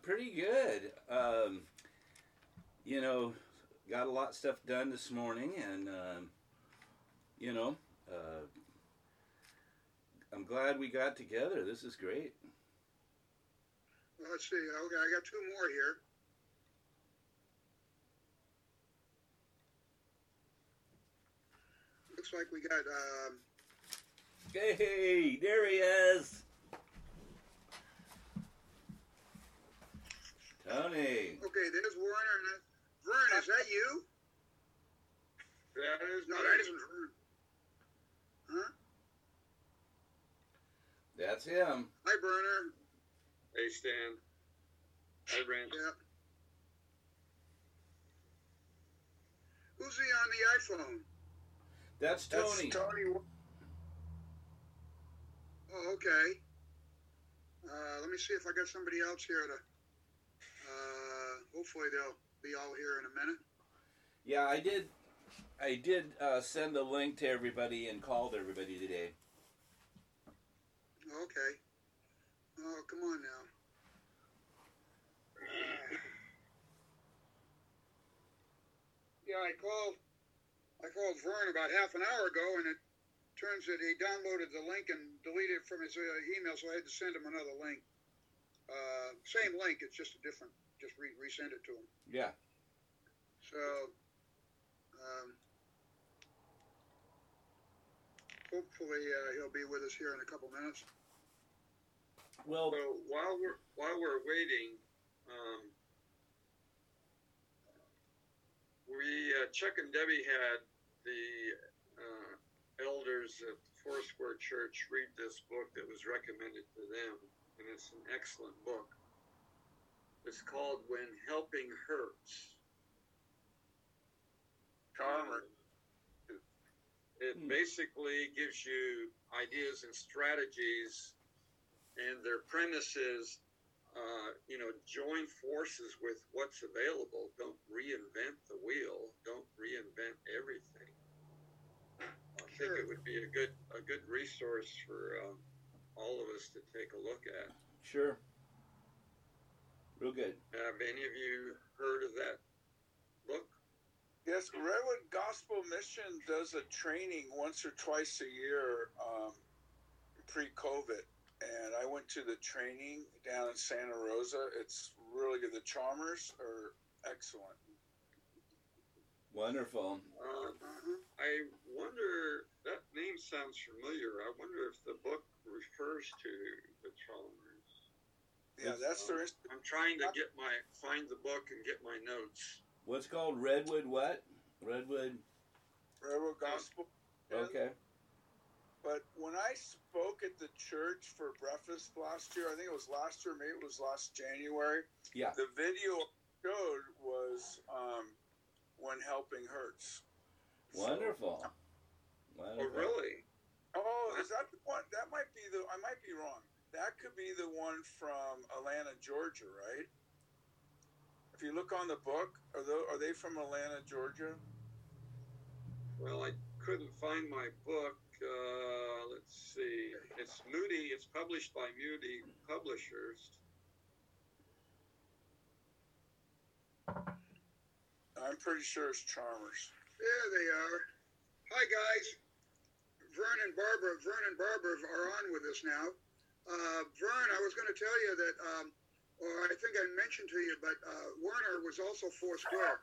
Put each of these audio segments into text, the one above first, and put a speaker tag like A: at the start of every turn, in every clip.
A: Pretty good. You know, got a lot of stuff done this morning, and you know, uh, I'm glad we got together. This is great.
B: Well, let's see. Okay, I got two more here. Looks like we got.
A: Hey, there he is. Tony.
B: Okay, there's Warner. And Vern, is that you?
C: That is
B: No,
C: me.
B: that isn't Vern. Huh?
A: That's him.
B: Hi, Burner.
C: Hey, Stan. Hi, Brent.
B: Yeah. Who's he on the iPhone?
A: That's Tony.
D: That's Tony.
B: Oh, okay. Let me see if I got somebody else here to. Hopefully they'll be all here in a minute.
A: Yeah, I did send a link to everybody and called everybody today.
B: Okay. Oh, come on now. Yeah, I called Vern about half an hour ago, and it turns that he downloaded the link and deleted it from his email, so I had to send him another link. Same link, it's just a different. Just resend it to him.
A: Yeah.
B: So, hopefully he'll be with us here in a couple minutes.
A: Well,
C: So while we're waiting, Chuck and Debbie had the elders at Foursquare Church read this book that was recommended to them, and it's an excellent book. It's called When Helping Hurts.
D: Charmer.
C: It basically gives you ideas and strategies, and their premise is, join forces with what's available. Don't reinvent the wheel. Don't reinvent everything. I think it would be a good resource for all of us to take a look at.
A: sure. Real good.
C: Have any of you heard of that book?
D: Yes, Redwood Gospel Mission does a training once or twice a year pre-COVID, and I went to the training down in Santa Rosa. It's really good. The Charmers are excellent.
A: Wonderful.
C: I wonder, that name sounds familiar. I wonder if the book refers to the Chalmers.
D: Yeah, that's their.
C: I'm trying to find the book and get my notes.
A: What's called Redwood what? Redwood.
D: Gospel.
A: Okay.
D: But when I spoke at the church for breakfast last year, I think it was last year, maybe it was last January.
A: Yeah.
D: The video I showed was When Helping Hurts.
A: Wonderful.
C: Oh, really?
D: Oh, is that the one? That might be I might be wrong. That could be the one from Atlanta, Georgia, right? If you look on the book, are they from Atlanta, Georgia?
C: Well, I couldn't find my book. Let's see. It's Moody. It's published by Moody Publishers.
D: I'm pretty sure it's Charmers.
B: There they are. Hi, guys. Vern and Barbara are on with us now. Vern, I was going to tell you that, or I think I mentioned to you, but Werner was also Foursquare.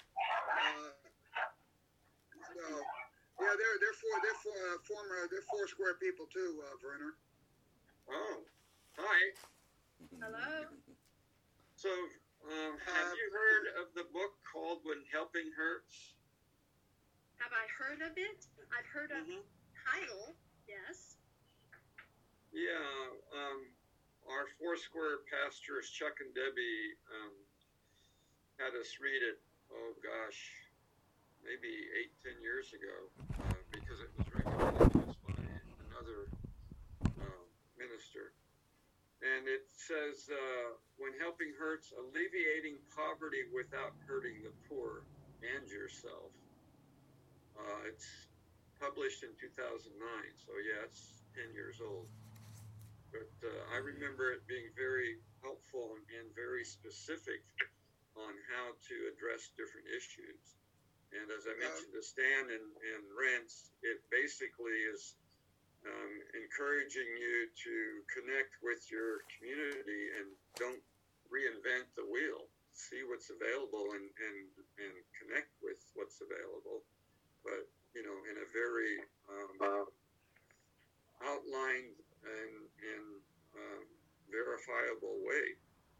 B: They're Foursquare people too, Werner.
C: Oh, hi.
E: Hello.
C: So, have you heard of the book called When Helping Hurts?
E: Have I heard of it? I've heard of the title, yes.
C: Yeah, our Foursquare pastors, Chuck and Debbie, had us read it, oh gosh, maybe 8-10 years ago, because it was recommended to us by another minister. And it says, when helping hurts, alleviating poverty without hurting the poor and yourself. It's published in 2009, so yeah, it's 10 years old. but I remember it being very helpful and very specific on how to address different issues. And as I mentioned to Stan and Rents, it basically is encouraging you to connect with your community and don't reinvent the wheel. See what's available and connect with what's available, but in a very outlined and verifiable way.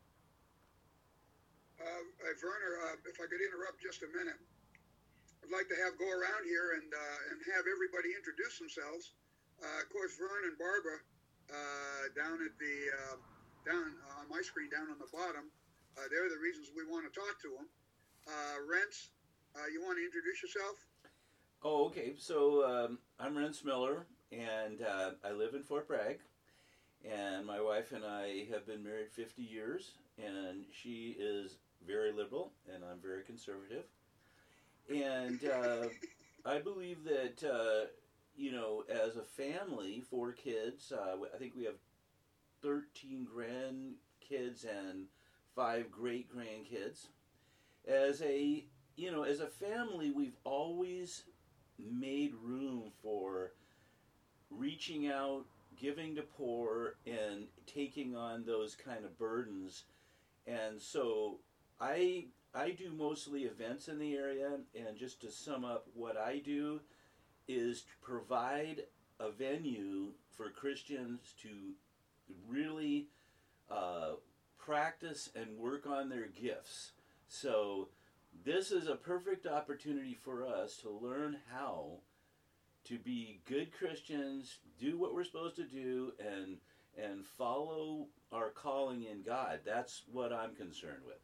B: Werner, if I could interrupt just a minute, I'd like to go around here and have everybody introduce themselves. Of course, Vern and Barbara down on my screen, down on the bottom. They're the reasons we want to talk to them. Rents, you want to introduce yourself?
A: Oh, okay. So I'm Rents Miller, and I live in Fort Bragg. And my wife and I have been married 50 years, and she is very liberal, and I'm very conservative. And I believe that, as a family, 4 kids, I think we have 13 grandkids and 5 great-grandkids. As a family, we've always made room for reaching out, giving to poor, and taking on those kind of burdens. And so I do mostly events in the area, and just to sum up, what I do is to provide a venue for Christians to really practice and work on their gifts. So this is a perfect opportunity for us to learn how to be good Christians, do what we're supposed to do, and follow our calling in God. That's what I'm concerned with.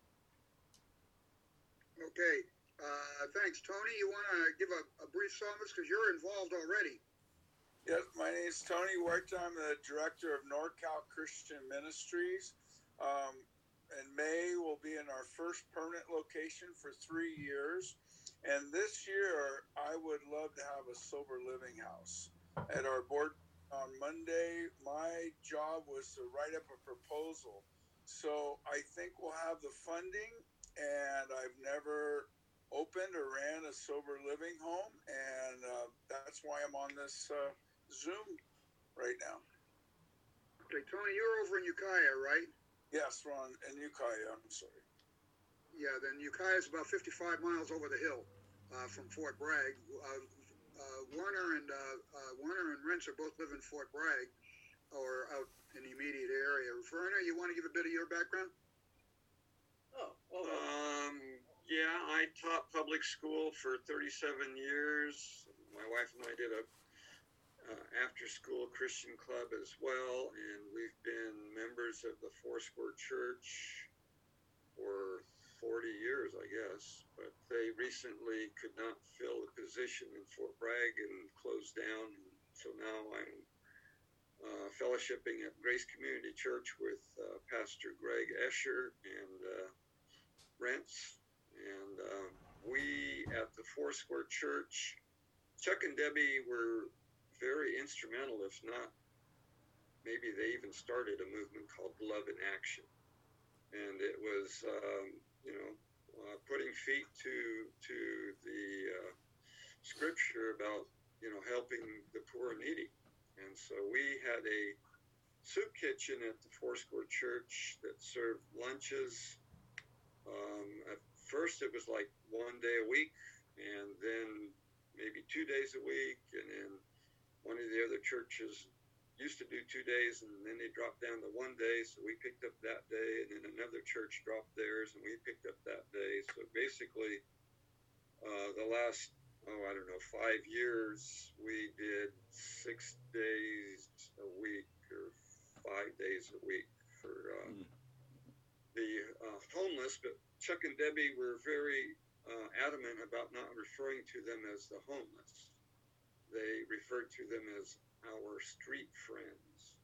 B: Okay. Thanks. Tony, you want to give a brief summary because you're involved already?
D: Yes, my name is Tony White. I'm the director of NorCal Christian Ministries. In May, we'll be in our first permanent location for 3 years. And this year, I would love to have a sober living house. At our board on Monday, my job was to write up a proposal. So I think we'll have the funding, and I've never opened or ran a sober living home, and that's why I'm on this Zoom right now.
B: Okay, Tony, you're over in Ukiah, right?
D: Yes, Ron, in Ukiah, I'm sorry.
B: Yeah, then Ukiah is about 55 miles over the hill from Fort Bragg. Werner and Rents are both live in Fort Bragg or out in the immediate area. Werner, you want to give a bit of your background?
C: Yeah, I taught public school for 37 years. My wife and I did a after-school Christian club as well, and we've been members of the Foursquare Church for 40 years, I guess. But they recently could not fill the position in Fort Bragg and closed down. So now I'm fellowshipping at Grace Community Church with Pastor Greg Escher and Rents. And we at the Foursquare Church, Chuck and Debbie were very instrumental, if not, maybe they even started a movement called Love in Action. And it was, putting feet to the scripture about, helping the poor and needy. And so we had a soup kitchen at the Foursquare Church that served lunches. At first it was like 1 day a week, and then maybe 2 days a week, and then one of the other churches used to do 2 days, and then they dropped down to 1 day, so we picked up that day, and then another church dropped theirs, and we picked up that day. So basically, the last, 5 years, we did 6 days a week or 5 days a week for the homeless. But Chuck and Debbie were very adamant about not referring to them as the homeless. They referred to them as our street friends.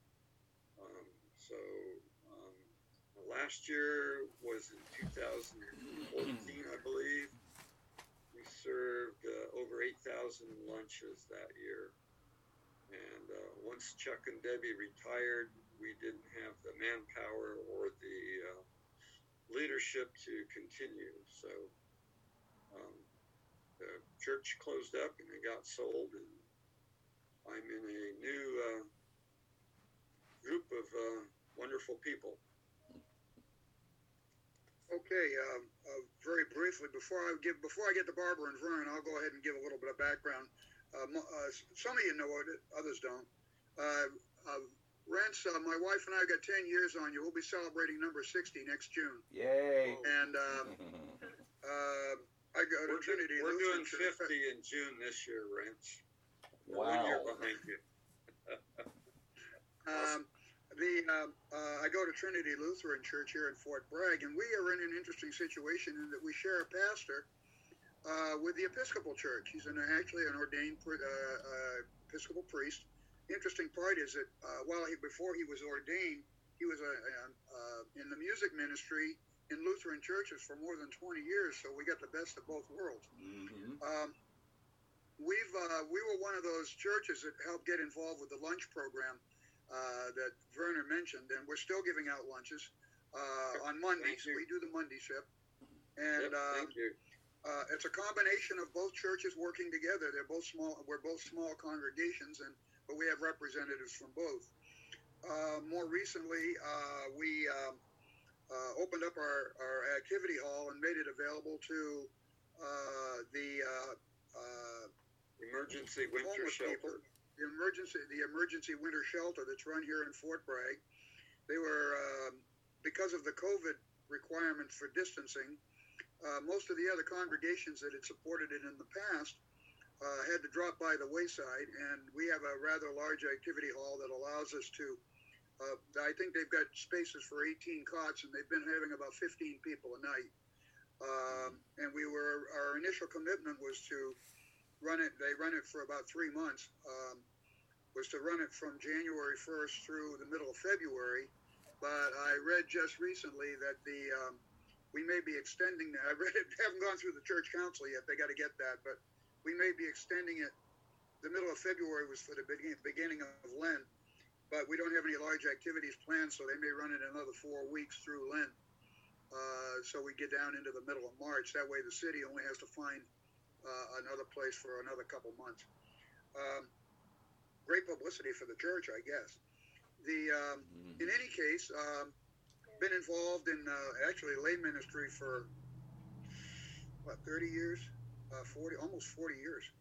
C: Last year was in 2014, I believe. We served over 8,000 lunches that year. And one once Chuck and Debbie retired, we didn't have the manpower or the leadership to continue. So the church closed up and it got sold, and I'm in a new group of wonderful people.
B: Okay, very briefly, before I get to Barbara and Vern, I'll go ahead and give a little bit of background. Some of you know it, others don't. Rents, my wife and I got 10 years on you. We'll be celebrating number 60 next June.
A: Yay!
B: And I go to Trinity.
C: We're doing 50 in June this year, Rents.
A: Wow.
C: 1 year behind you.
B: I go to Trinity Lutheran Church here in Fort Bragg, and we are in an interesting situation in that we share a pastor with the Episcopal Church. He's actually an ordained Episcopal priest. The interesting part is that before he was ordained, he was in the music ministry in Lutheran churches for more than 20 years, so we got the best of both worlds.
A: Mm-hmm.
B: We were one of those churches that helped get involved with the lunch program that Werner mentioned, and we're still giving out lunches on Mondays. We do the Monday ship, and
C: thank you.
B: It's a combination of both churches working together. They're both small. We're both small congregations, but we have representatives from both. More recently, we opened up our activity hall and made it available to the
C: emergency winter shelter.
B: The emergency winter shelter that's run here in Fort Bragg. They were because of the COVID requirements for distancing. Most of the other congregations that had supported it in the past had to drop by the wayside, and we have a rather large activity hall that allows us to. I think they've got spaces for 18 cots, and they've been having about 15 people a night. And our initial commitment was to run it. They run it for about 3 months. Was to run it from January 1st through the middle of February, but I read just recently that we may be extending. I read it. Haven't gone through the church council yet. They got to get that, but we may be extending it. The middle of February was for the beginning of Lent, but we don't have any large activities planned, so they may run it another 4 weeks through Lent. So we get down into the middle of March. That way, the city only has to find another place for another couple months. Great publicity for the church, I guess. In any case, been involved in actually lay ministry for 30 years, almost 40 years,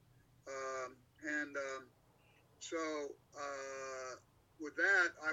B: so with that, I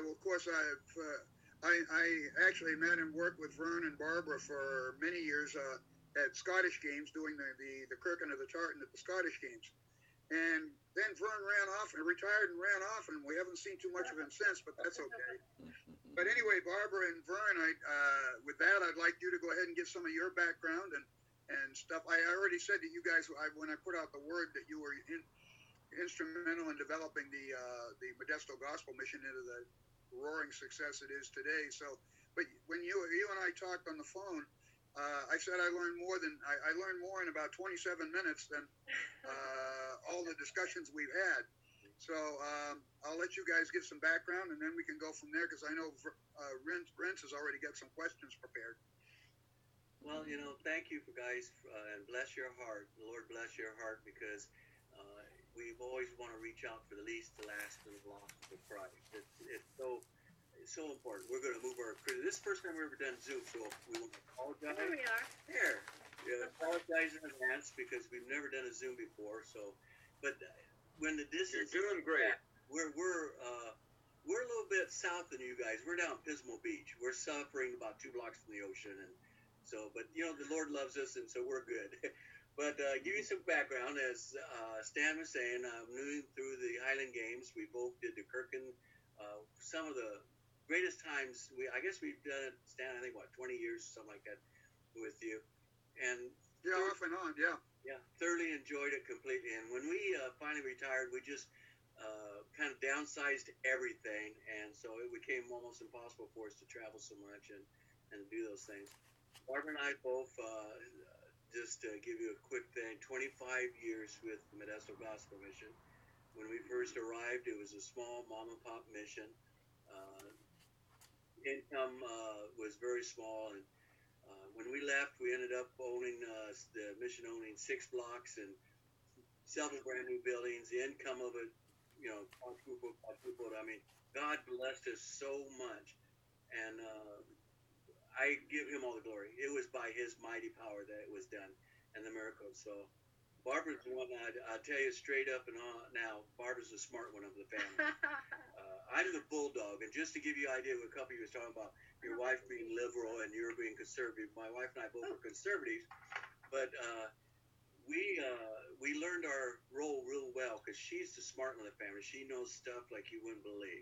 B: actually met and worked with Vern and Barbara for many years at Scottish games, doing the Kirkin of the Tartan at the Scottish games. And then Vern retired and ran off, and we haven't seen too much of him since, but that's okay. But anyway, Barbara and Vern, with that, I'd like you to go ahead and give some of your background and stuff. I already said to you guys when I put out the word that you were instrumental in developing the Modesto Gospel Mission into the roaring success it is today. So, but when you and I talked on the phone, I said I learned more in about 27 minutes than all the discussions we've had. So I'll let you guys give some background, and then we can go from there, because I know Rents has already got some questions prepared.
F: Well, thank you guys, and bless your heart. The Lord bless your heart, because we've always want to reach out for the least, the last, and the lost for Christ. It's so important. We're going to move our. This is the first time we've ever done Zoom, so we want to apologize.
E: Here we are.
F: There. Yeah, apologize in advance because we've never done a Zoom before. So, but when the distance,
C: you're doing great.
F: We're a little bit south than you guys. We're down Pismo Beach. We're suffering about 2 blocks from the ocean, and so. But the Lord loves us, and so we're good. But give you some background. As Stan was saying, new through the Highland Games, we both did the Kirkin. Some of the greatest times. I guess we've done it, Stan. I think 20 years, something like that, with you. And
B: yeah, off and on, yeah.
F: Yeah, thoroughly enjoyed it completely. And when we finally retired, we just kind of downsized everything, and so it became almost impossible for us to travel so much and do those things. Barbara and I both, just to give you a quick thing, 25 years with the Modesto Gospel Mission. When we first arrived, it was a small mom and pop mission. Income was very small, and when we left, we ended up owning the mission owning 6 blocks and several brand new buildings. The income of it, quadrupled. I mean, God blessed us so much, and I give Him all the glory. It was by His mighty power that it was done, and the miracles. So, Barbara's the one I'll tell you straight up and on now. Barbara's the smart one of the family. I'm the bulldog, and just to give you an idea, what a couple of you was talking about your wife being liberal and you're being conservative. My wife and I both are conservatives, but we learned our role real well because she's the smart one of the family. She knows stuff like you wouldn't believe.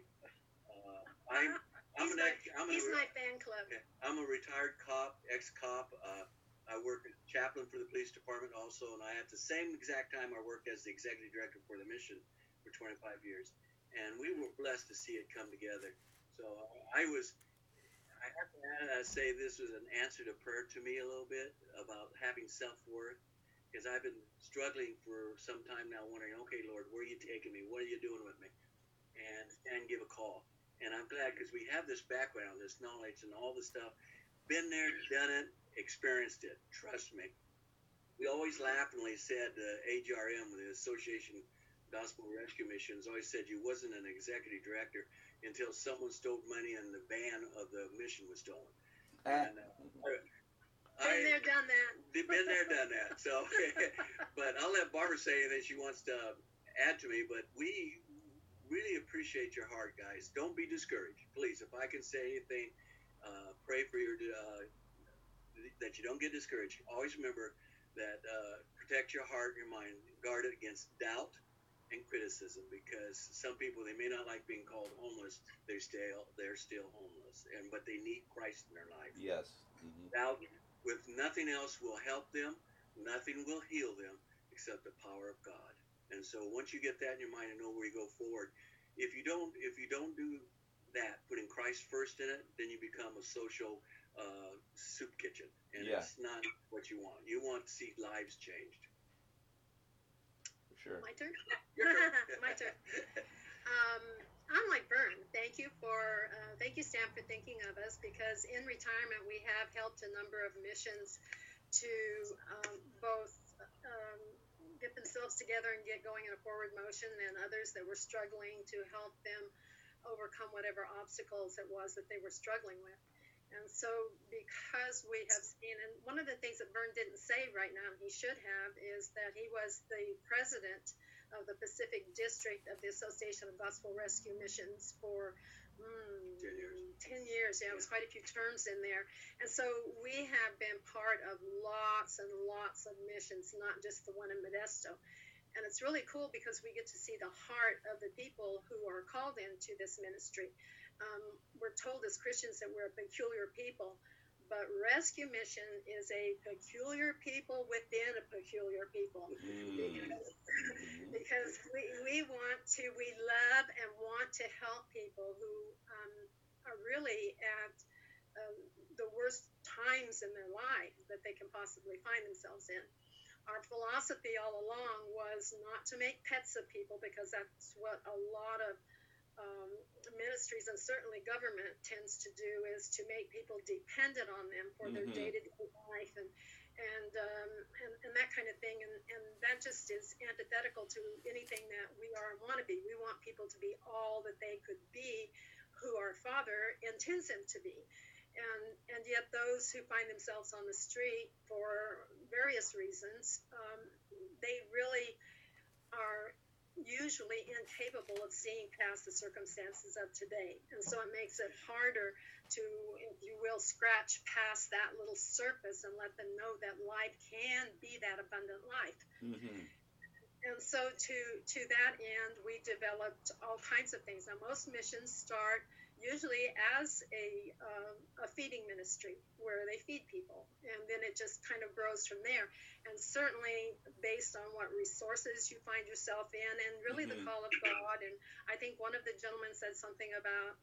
E: He's my fan club.
F: Okay. I'm a retired cop, ex-cop. I work as chaplain for the police department also, and at the same exact time I worked as the executive director for the mission for 25 years. And we were blessed to see it come together. So I have to say this was an answer to prayer to me a little bit about having self-worth, because I've been struggling for some time now, wondering, okay, Lord, where are you taking me? What are you doing with me? And give a call. And I'm glad because we have this background, this knowledge, and all this stuff. Been there, done it, experienced it. Trust me. We always laughingly said AGRM, the Association Gospel Rescue Missions, always said you wasn't an executive director until someone stole money and the van of the mission was stolen. And
E: been there, done that.
F: Been there, done that. So, but I'll let Barbara say anything she wants to add to me. But we really appreciate your heart, guys. Don't be discouraged, please. If I can say anything, pray for your that you don't get discouraged. Always remember that protect your heart and your mind, guard it against doubt and criticism, because some people, they may not like being called homeless, they're still homeless, but they need Christ in their life.
A: Yes. Mm-hmm.
F: Doubt with nothing else will help them, nothing will heal them except the power of God. And so once you get that in your mind and know where you go forward, if you don't do that, putting Christ first in it, then you become a social soup kitchen, and it's not what you want. You want to see lives changed.
A: Sure.
E: My turn? My turn. I'm like Vern. Thank you, Stan, for thinking of us, because in retirement we have helped a number of missions to both get themselves together and get going in a forward motion, and others that were struggling to help them overcome whatever obstacles it was that they were struggling with. And so because we have seen, and one of the things that Vern didn't say right now, he should have, is that he was the president of the Pacific District of the Association of Gospel Rescue Missions for 10 years. Yeah, it was quite a few terms in there. And so we have been part of lots and lots of missions, not just the one in Modesto. And it's really cool because we get to see the heart of the people who are called into this ministry. We're told as Christians that we're a peculiar people, but Rescue Mission is a peculiar people within a peculiar people. Because we love and want to help people who are really at the worst times in their life that they can possibly find themselves in. Our philosophy all along was not to make pets of people, because that's what a lot of ministries and certainly government tends to do, is to make people dependent on them for their day-to-day life and that kind of thing, and that just is antithetical to anything that we are and want to be. We want people to be all that they could be, who our Father intends them to be. And yet those who find themselves on the street for various reasons, they really are usually incapable of seeing past the circumstances of today. And so it makes it harder to, if you will, scratch past that little surface and let them know that life can be that abundant life. Mm-hmm. And so to that end, we developed all kinds of things. Now, most missions start usually as a feeding ministry where they feed people, and then it just kind of grows from there. And certainly based on what resources you find yourself in, and really the call of God. And I think one of the gentlemen said something about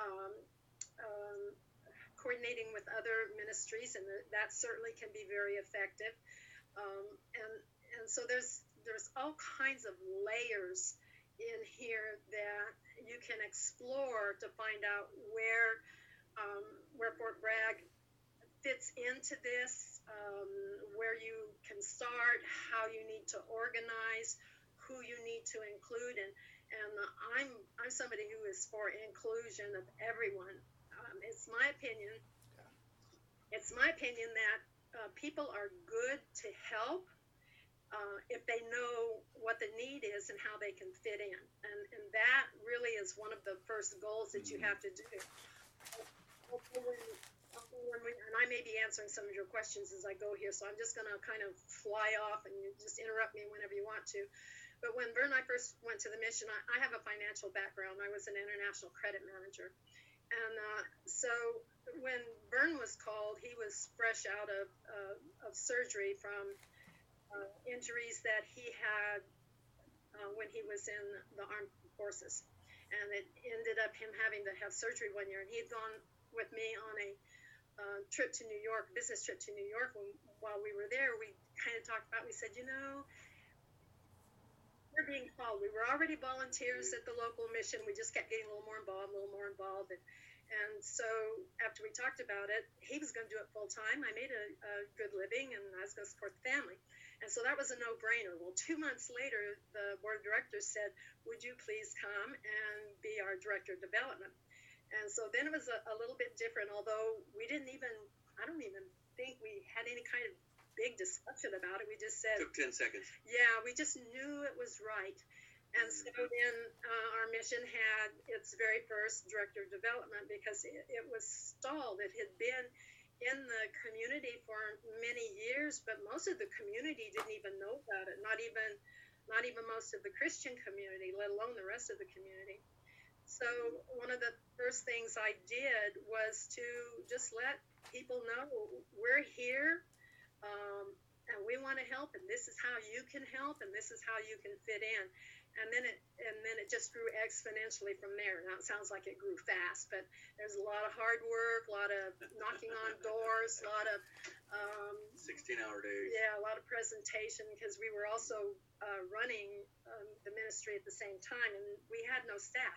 E: coordinating with other ministries, and that certainly can be very effective. And so there's all kinds of layers in here that you can explore to find out where Fort Bragg fits into this, where you can start, how you need to organize, who you need to include, and I'm somebody who is for inclusion of everyone. It's my opinion. It's my opinion that people are good to help if they know what the need is and how they can fit in, and that really is one of the first goals that you have to do. And I may be answering some of your questions as I go here, so I'm just going to kind of fly off, and you just interrupt me whenever you want to. But when Vern and I first went to the mission, I have a financial background. I was an international credit manager. And so when Vern was called, he was fresh out of surgery from injuries that he had when he was in the armed forces. And it ended up him having to have surgery one year. And he had gone with me on a trip to New York, business trip to New York. While we were there, we kind of talked about, we said, we're being called. We were already volunteers at the local mission. We just kept getting a little more involved. And so after we talked about it, he was going to do it full time. I made a good living, and I was going to support the family. And so that was a no-brainer. Well, 2 months later, the board of directors said, would you please come and be our director of development? And so then it was a little bit different, although I don't even think we had any kind of big discussion about it. We just said,
F: took 10 seconds.
E: Yeah, we just knew it was right. And so then our mission had its very first director of development because it was stalled. It had been in the community for many years, but most of the community didn't even know about it. Not even most of the Christian community, let alone the rest of the community. So one of the first things I did was to just let people know we're here, and we want to help, and this is how you can help, and this is how you can fit in. And then it just grew exponentially from there. Now it sounds like it grew fast, but there's a lot of hard work, a lot of knocking on doors, a lot of
F: 16-hour days.
E: Yeah, a lot of presentation, because we were also running the ministry at the same time, and we had no staff.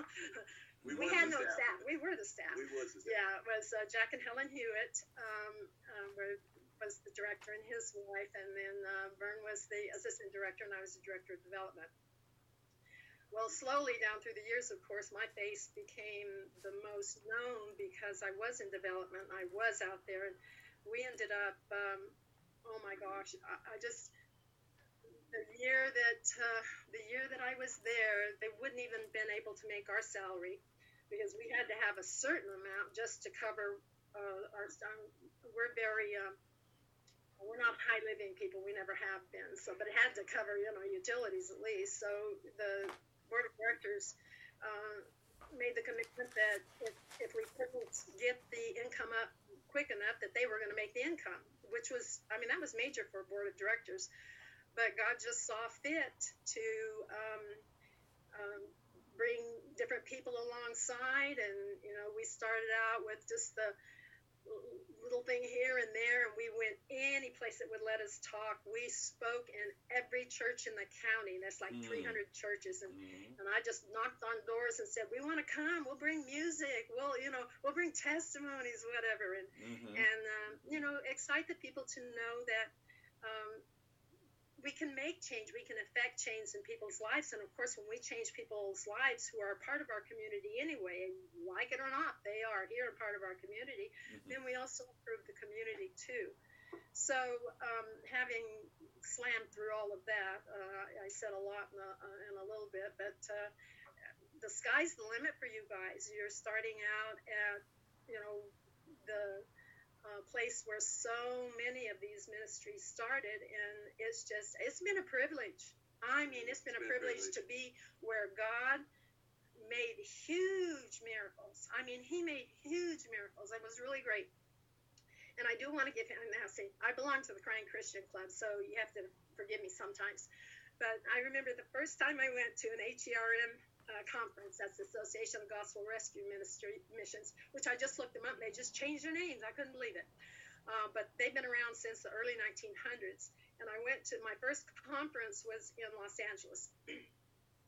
E: We had no staff. We were the staff.
F: We was the staff.
E: Yeah, it was Jack and Helen Hewitt was the director, and his wife, and then Vern was the assistant director, and I was the director of development. Well, slowly down through the years, of course, my face became the most known because I was in development. I was out there, and we ended up, oh my gosh, the year that I was there, they wouldn't even been able to make our salary because we had to have a certain amount just to cover our. We're very. We're not high living people. We never have been. So, but it had to cover, utilities at least. So the board of directors made the commitment that if we couldn't get the income up quick enough, that they were going to make the income, which was, that was major for a board of directors. But God just saw fit to bring different people alongside, and we started out with just the little thing here and there, and we went any place that would let us talk. We spoke in every church in the county. That's like 300 churches, and I just knocked on doors and said, we want to come, we'll bring music, we'll bring testimonies, whatever, and excite the people to know that we can make change, we can affect change in people's lives. And of course, when we change people's lives who are part of our community anyway, like it or not, they are here and part of our community, then we also improve the community too. So having slammed through all of that, I said a lot in a little bit, but the sky's the limit for you guys. You're starting out at, the place where so many of these ministries started, and it's been a privilege. It's been a privilege to be where God made huge miracles. He made huge miracles. It was really great. And I do want to give him I belong to the Crying Christian Club, so you have to forgive me sometimes. But I remember the first time I went to an HERM conference. That's the Association of Gospel Rescue Missions, which I just looked them up. They just changed their names. I couldn't believe it. But they've been around since the early 1900s. And I went to my first conference was in Los Angeles.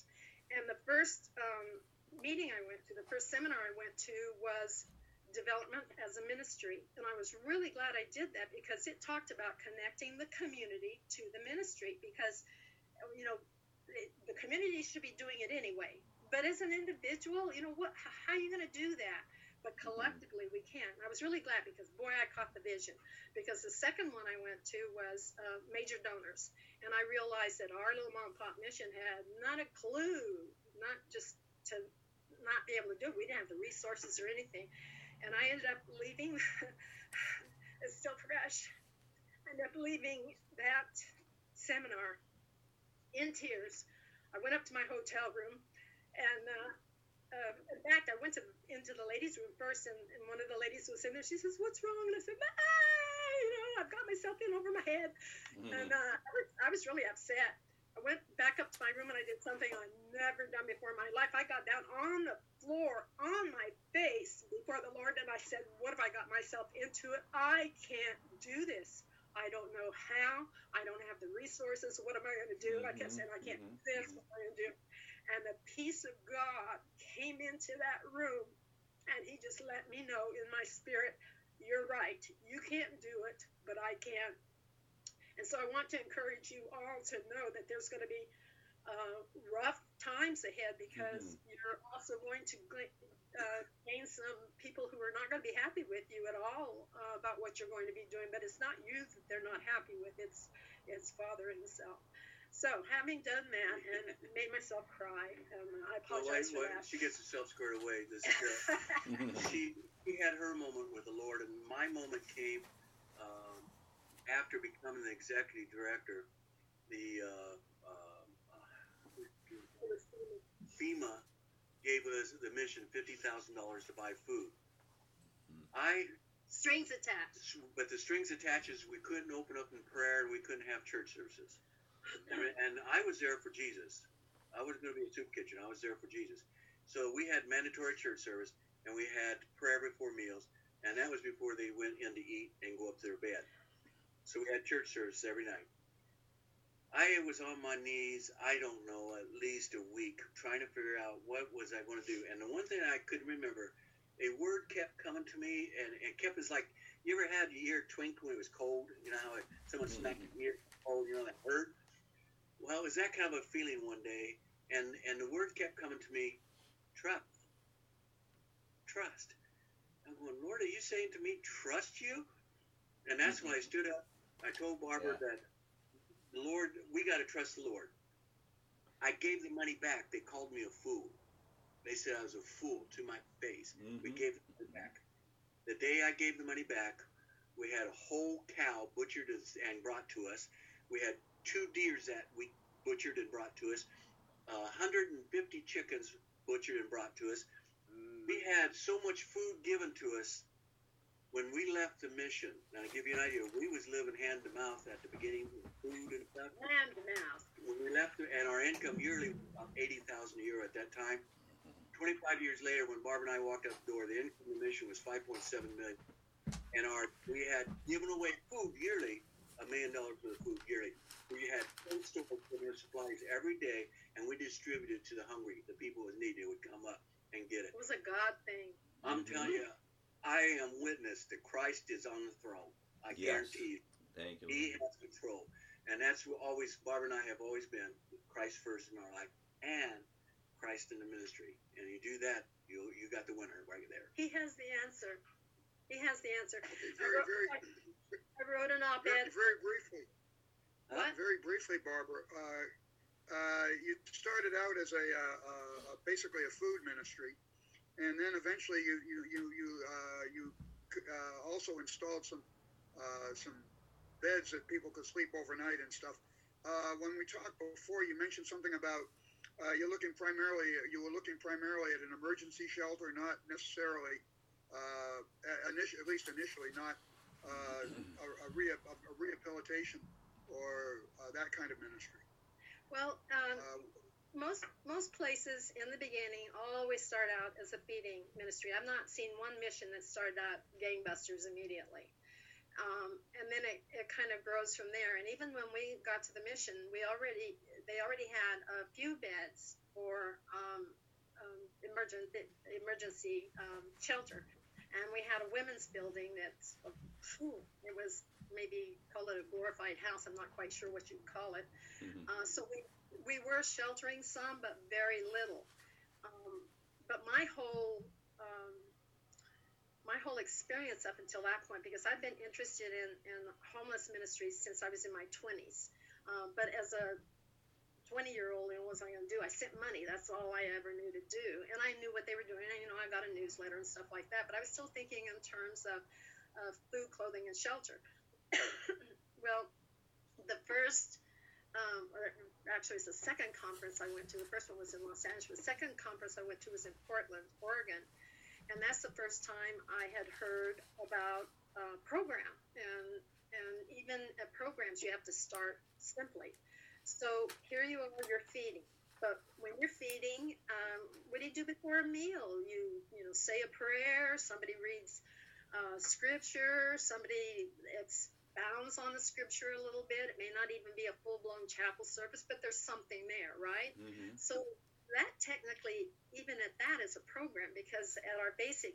E: And the first meeting I went to, the first seminar I went to was development as a ministry. And I was really glad I did that because it talked about connecting the community to the ministry because, the community should be doing it anyway. But as an individual, how are you going to do that? But collectively we can. I was really glad because, boy, I caught the vision. Because the second one I went to was major donors. And I realized that our little mom and pop mission had not a clue, not just to not be able to do it. We didn't have the resources or anything. And I ended up leaving. It's still fresh. I ended up leaving that seminar in tears. I went up to my hotel room and in fact, I went into the ladies' room first, and one of the ladies was in there. She says, "What's wrong?" And I said, I've got myself in over my head. And I was really upset. I went back up to my room, and I did something I'd never done before in my life. I got down on the floor, on my face before the Lord, and I said, "What have I got myself into? I can't do this. I don't know how. I don't have the resources. What am I going to do?" I kept saying, "I can't do this. What am I going to do?" And the peace of God came into that room, and he just let me know in my spirit, "You're right. You can't do it, but I can." And so I want to encourage you all to know that there's going to be rough times ahead because you're also going to gain some people who are not going to be happy with you at all about what you're going to be doing. But it's not you that they're not happy with. It's Father himself. So, having done that and made myself cry, I apologize for that.
F: She gets herself squared away. This is she had her moment with the Lord, and my moment came after becoming the executive director. The FEMA gave us the mission $50,000 to buy food.
E: Strings attached.
F: But the strings attached is we couldn't open up in prayer and we couldn't have church services. And I was there for Jesus. I wasn't going to be a soup kitchen. I was there for Jesus. So we had mandatory church service, and we had prayer before meals, and that was before they went in to eat and go up to their bed. So we had church service every night. I was on my knees, I don't know, at least a week, trying to figure out what was I going to do. And the one thing I couldn't remember, a word kept coming to me, and it kept, it's like, you ever had your ear twink when it was cold? You know how someone smacked your ear cold, that hurt? Well, it was that kind of a feeling one day, and the word kept coming to me, trust. I'm going, "Lord, are you saying to me, trust you?" And that's when I stood up. I told Barbara that, "The Lord, we got to trust the Lord." I gave the money back. They called me a fool. They said I was a fool to my face. We gave the money back. The day I gave the money back, we had a whole cow butchered and brought to us. We had 2 deers that we butchered and brought to us, 150 chickens butchered and brought to us. We had so much food given to us when we left the mission. Now, to give you an idea, we was living hand to mouth at the beginning with food and stuff.
E: Hand to mouth.
F: When we left, and our income yearly was about $80,000 a year at that time. 25 years later, when Barbara and I walked out the door, the income of the mission was $5.7 million, and we had given away food yearly, $1 million worth of food yearly. We had food supplies every day, and we distributed to the hungry, the people who needed it would come up and get it.
E: It was a God thing.
F: I'm telling you, I am witness that Christ is on the throne. I guarantee you.
A: Thank you.
F: He has control. And that's what always, Barbara and I have always been, Christ first in our life and Christ in the ministry. And you do that, you got the winner right there.
E: He has the answer. He has the answer.
B: Okay,
E: I wrote an op-ed.
B: very briefly.
E: What?
B: Very briefly, Barbara. You started out as basically a food ministry, and then eventually you also installed some beds that people could sleep overnight and stuff. When we talked before, you mentioned something about you were looking primarily at an emergency shelter, not necessarily, at least initially, not a rehabilitation or that kind of ministry.
E: Well, most places in the beginning always start out as a feeding ministry. I've not seen one mission that started out gangbusters immediately. And then it kind of grows from there. And even when we got to the mission, they already had a few beds for emergency shelter. And we had a women's building that's, it was maybe call it a glorified house. I'm not quite sure what you'd call it. So we were sheltering some, but very little. But my whole experience up until that point, because I've been interested in homeless ministries since I was in my 20s. But as a 20-year-old, what was I going to do? I sent money. That's all I ever knew to do. And I knew what they were doing. And, I got a newsletter and stuff like that. But I was still thinking in terms of food, clothing, and shelter. Well, the first, or actually it's the second conference I went to. The first one was in Los Angeles. The second conference I went to was in Portland, Oregon. And that's the first time I had heard about a program. And even at programs, you have to start simply. So here you are, you're feeding. But when you're feeding, what do you do before a meal? You say a prayer, somebody reads scripture, somebody expounds on the scripture a little bit. It may not even be a full-blown chapel service, but there's something there, right? So that technically, even at that, is a program, because at our basic,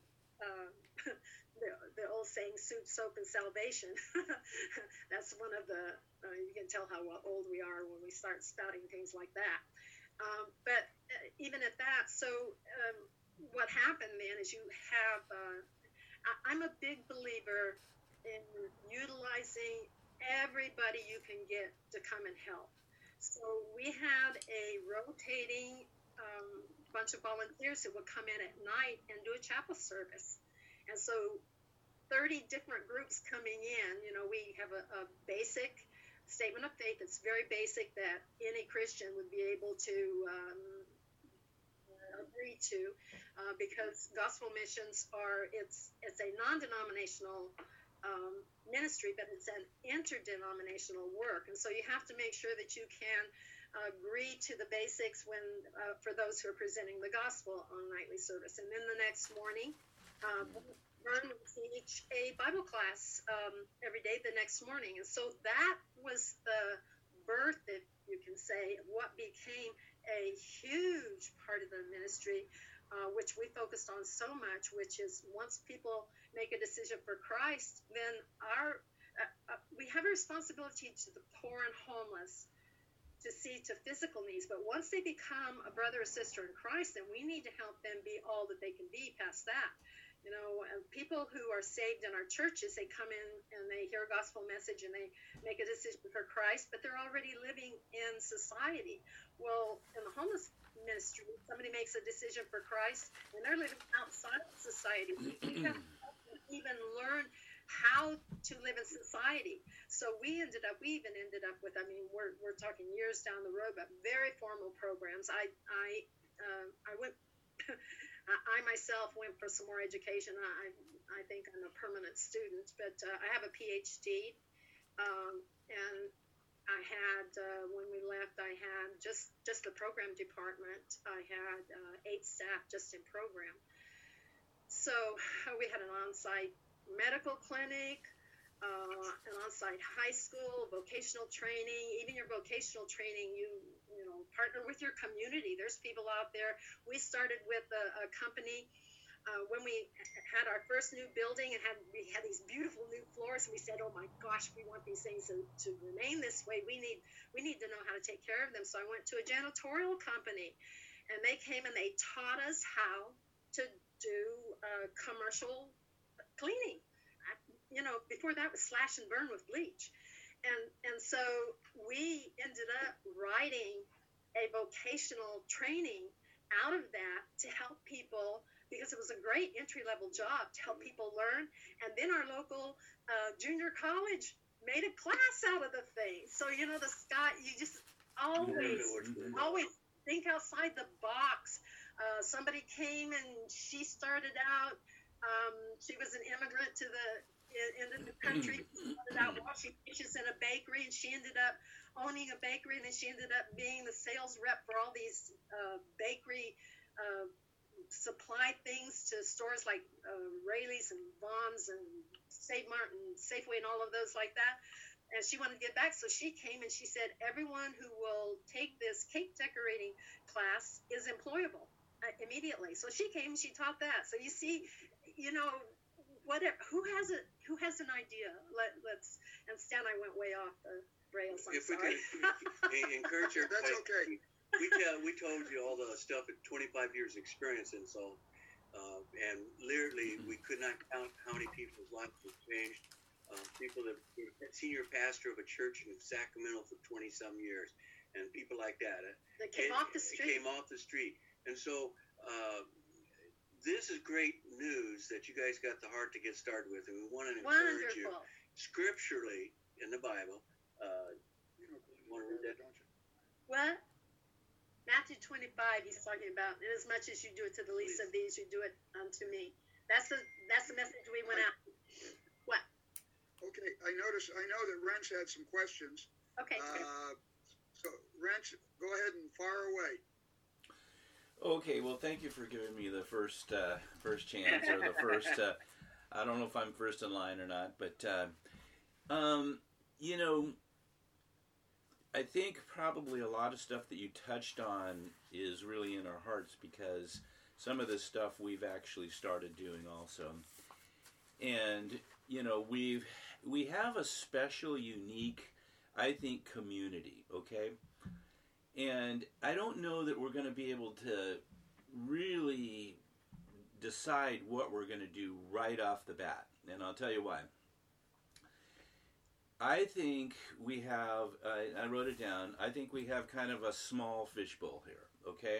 E: the old saying, soup, soap, and salvation, that's one of the, you can tell how old we are when we start spouting things like that. But even at that, so what happened then is you have, I'm a big believer in utilizing everybody you can get to come and help. So we had a rotating bunch of volunteers that would come in at night and do a chapel service. And so 30 different groups coming in. We have a basic statement of faith that's very basic that any Christian would be able to agree to, because gospel missions it's a non-denominational ministry, but it's an interdenominational work. And so you have to make sure that you can agree to the basics when for those who are presenting the gospel on nightly service. And then the next morning, Vern would teach a Bible class every day the next morning. And so that was the birth, if you can say, of what became a huge part of the ministry, which we focused on so much, which is once people make a decision for Christ, then we have a responsibility to the poor and homeless, to see to physical needs. But once they become a brother or sister in Christ, then we need to help them be all that they can be past that. People who are saved in our churches, they come in and they hear a gospel message and they make a decision for Christ, but they're already living in society. Well, in the homeless ministry, somebody makes a decision for Christ and they're living outside of society. We have to even learn how to live in society. So we even ended up with, we're talking years down the road, but very formal programs. I went, I myself went for some more education. I think I'm a permanent student, but I have a PhD, and I had, when we left, I had just the program department. I had 8 staff just in program. So we had an on-site medical clinic, an on-site high school, vocational training. Even your vocational training, you partner with your community. There's people out there. We started with a company when we had our first new building, and we had these beautiful new floors, and we said, oh my gosh, we want these things to remain this way. We need to know how to take care of them. So I went to a janitorial company, and they came and they taught us how to do commercial cleaning. Before that was slash and burn with bleach. And so we ended up writing a vocational training out of that to help people, because it was a great entry-level job to help people learn. And then our local junior college made a class out of the thing. So, the sky, you just always think outside the box. Somebody came and she started out, she was an immigrant to the end of the country. She started out washing dishes in a bakery, and she ended up owning a bakery, and then she ended up being the sales rep for all these bakery supply things to stores like Rayleigh's and Vaughn's and Save Mart and Safeway and all of those like that. And she wanted to get back, so she came and she said, everyone who will take this cake decorating class is employable immediately. So she came and she taught that. So you see, you know, whatever, who has an idea? Let's, and Stan, I went way off the rails. I'm sorry.
F: We could encourage her.
B: That's okay.
F: We told you all the stuff at 25 years experience, and so and literally we could not count how many people's lives have changed. People that were senior pastor of a church in Sacramento for 20-some years, and people like that.
E: That came off the street.
F: Came off the street, and so this is great news that you guys got the heart to get started with, and we want to encourage you scripturally in the Bible.
B: You don't believe
F: Want to read that?
B: don't you?
E: What? Matthew 25, he's talking about, inasmuch as you do it to the least of these, you do it unto me. That's the message we went out. What?
B: Okay, I know that Rents had some questions.
E: Okay.
B: So, Rents, go ahead and fire away.
A: Okay, well, thank you for giving me the first chance, or the first, I don't know if I'm first in line or not, but, you know, I think probably a lot of stuff that you touched on is really in our hearts, because some of this stuff we've actually started doing also. And, you know, we have a special, unique, I think, community, okay? And I don't know that we're going to be able to really decide what we're going to do right off the bat. And I'll tell you why. I think we have, I wrote it down, I think we have kind of a small fishbowl here, okay?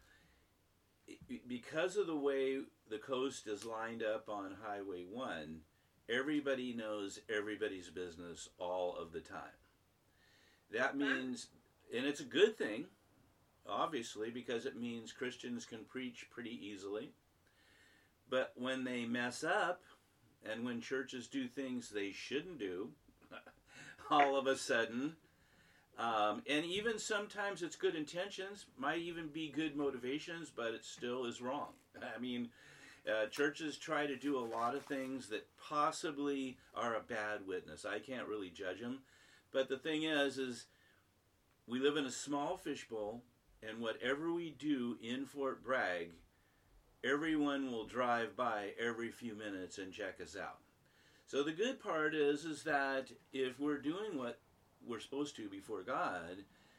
A: Because of the way the coast is lined up on Highway 1, everybody knows everybody's business all of the time. That means, and it's a good thing, obviously, because it means Christians can preach pretty easily. But when they mess up, and when churches do things they shouldn't do, all of a sudden, and even sometimes it's good intentions, might even be good motivations, but it still is wrong. I mean, churches try to do a lot of things that possibly are a bad witness. I can't really judge them. But the thing is we live in a small fishbowl, and whatever we do in Fort Bragg, everyone will drive by every few minutes and check us out. So the good part is that if we're doing what we're supposed to before God,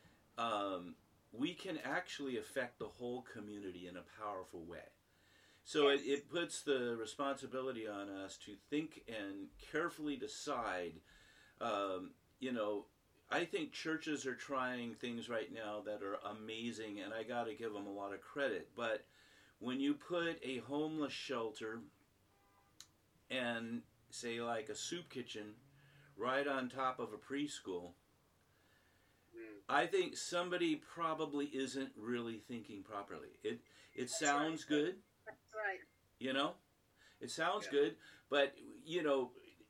A: we can actually affect the whole community in a powerful way. So it puts the responsibility on us to think and carefully decide. You know, I think churches are trying things right now that are amazing, and I got to give them a lot of credit. But when you put a homeless shelter and, say, like a soup kitchen right on top of a preschool, I think somebody probably isn't really thinking properly. It sounds good.
E: That's right.
A: You know, it sounds good, but you know,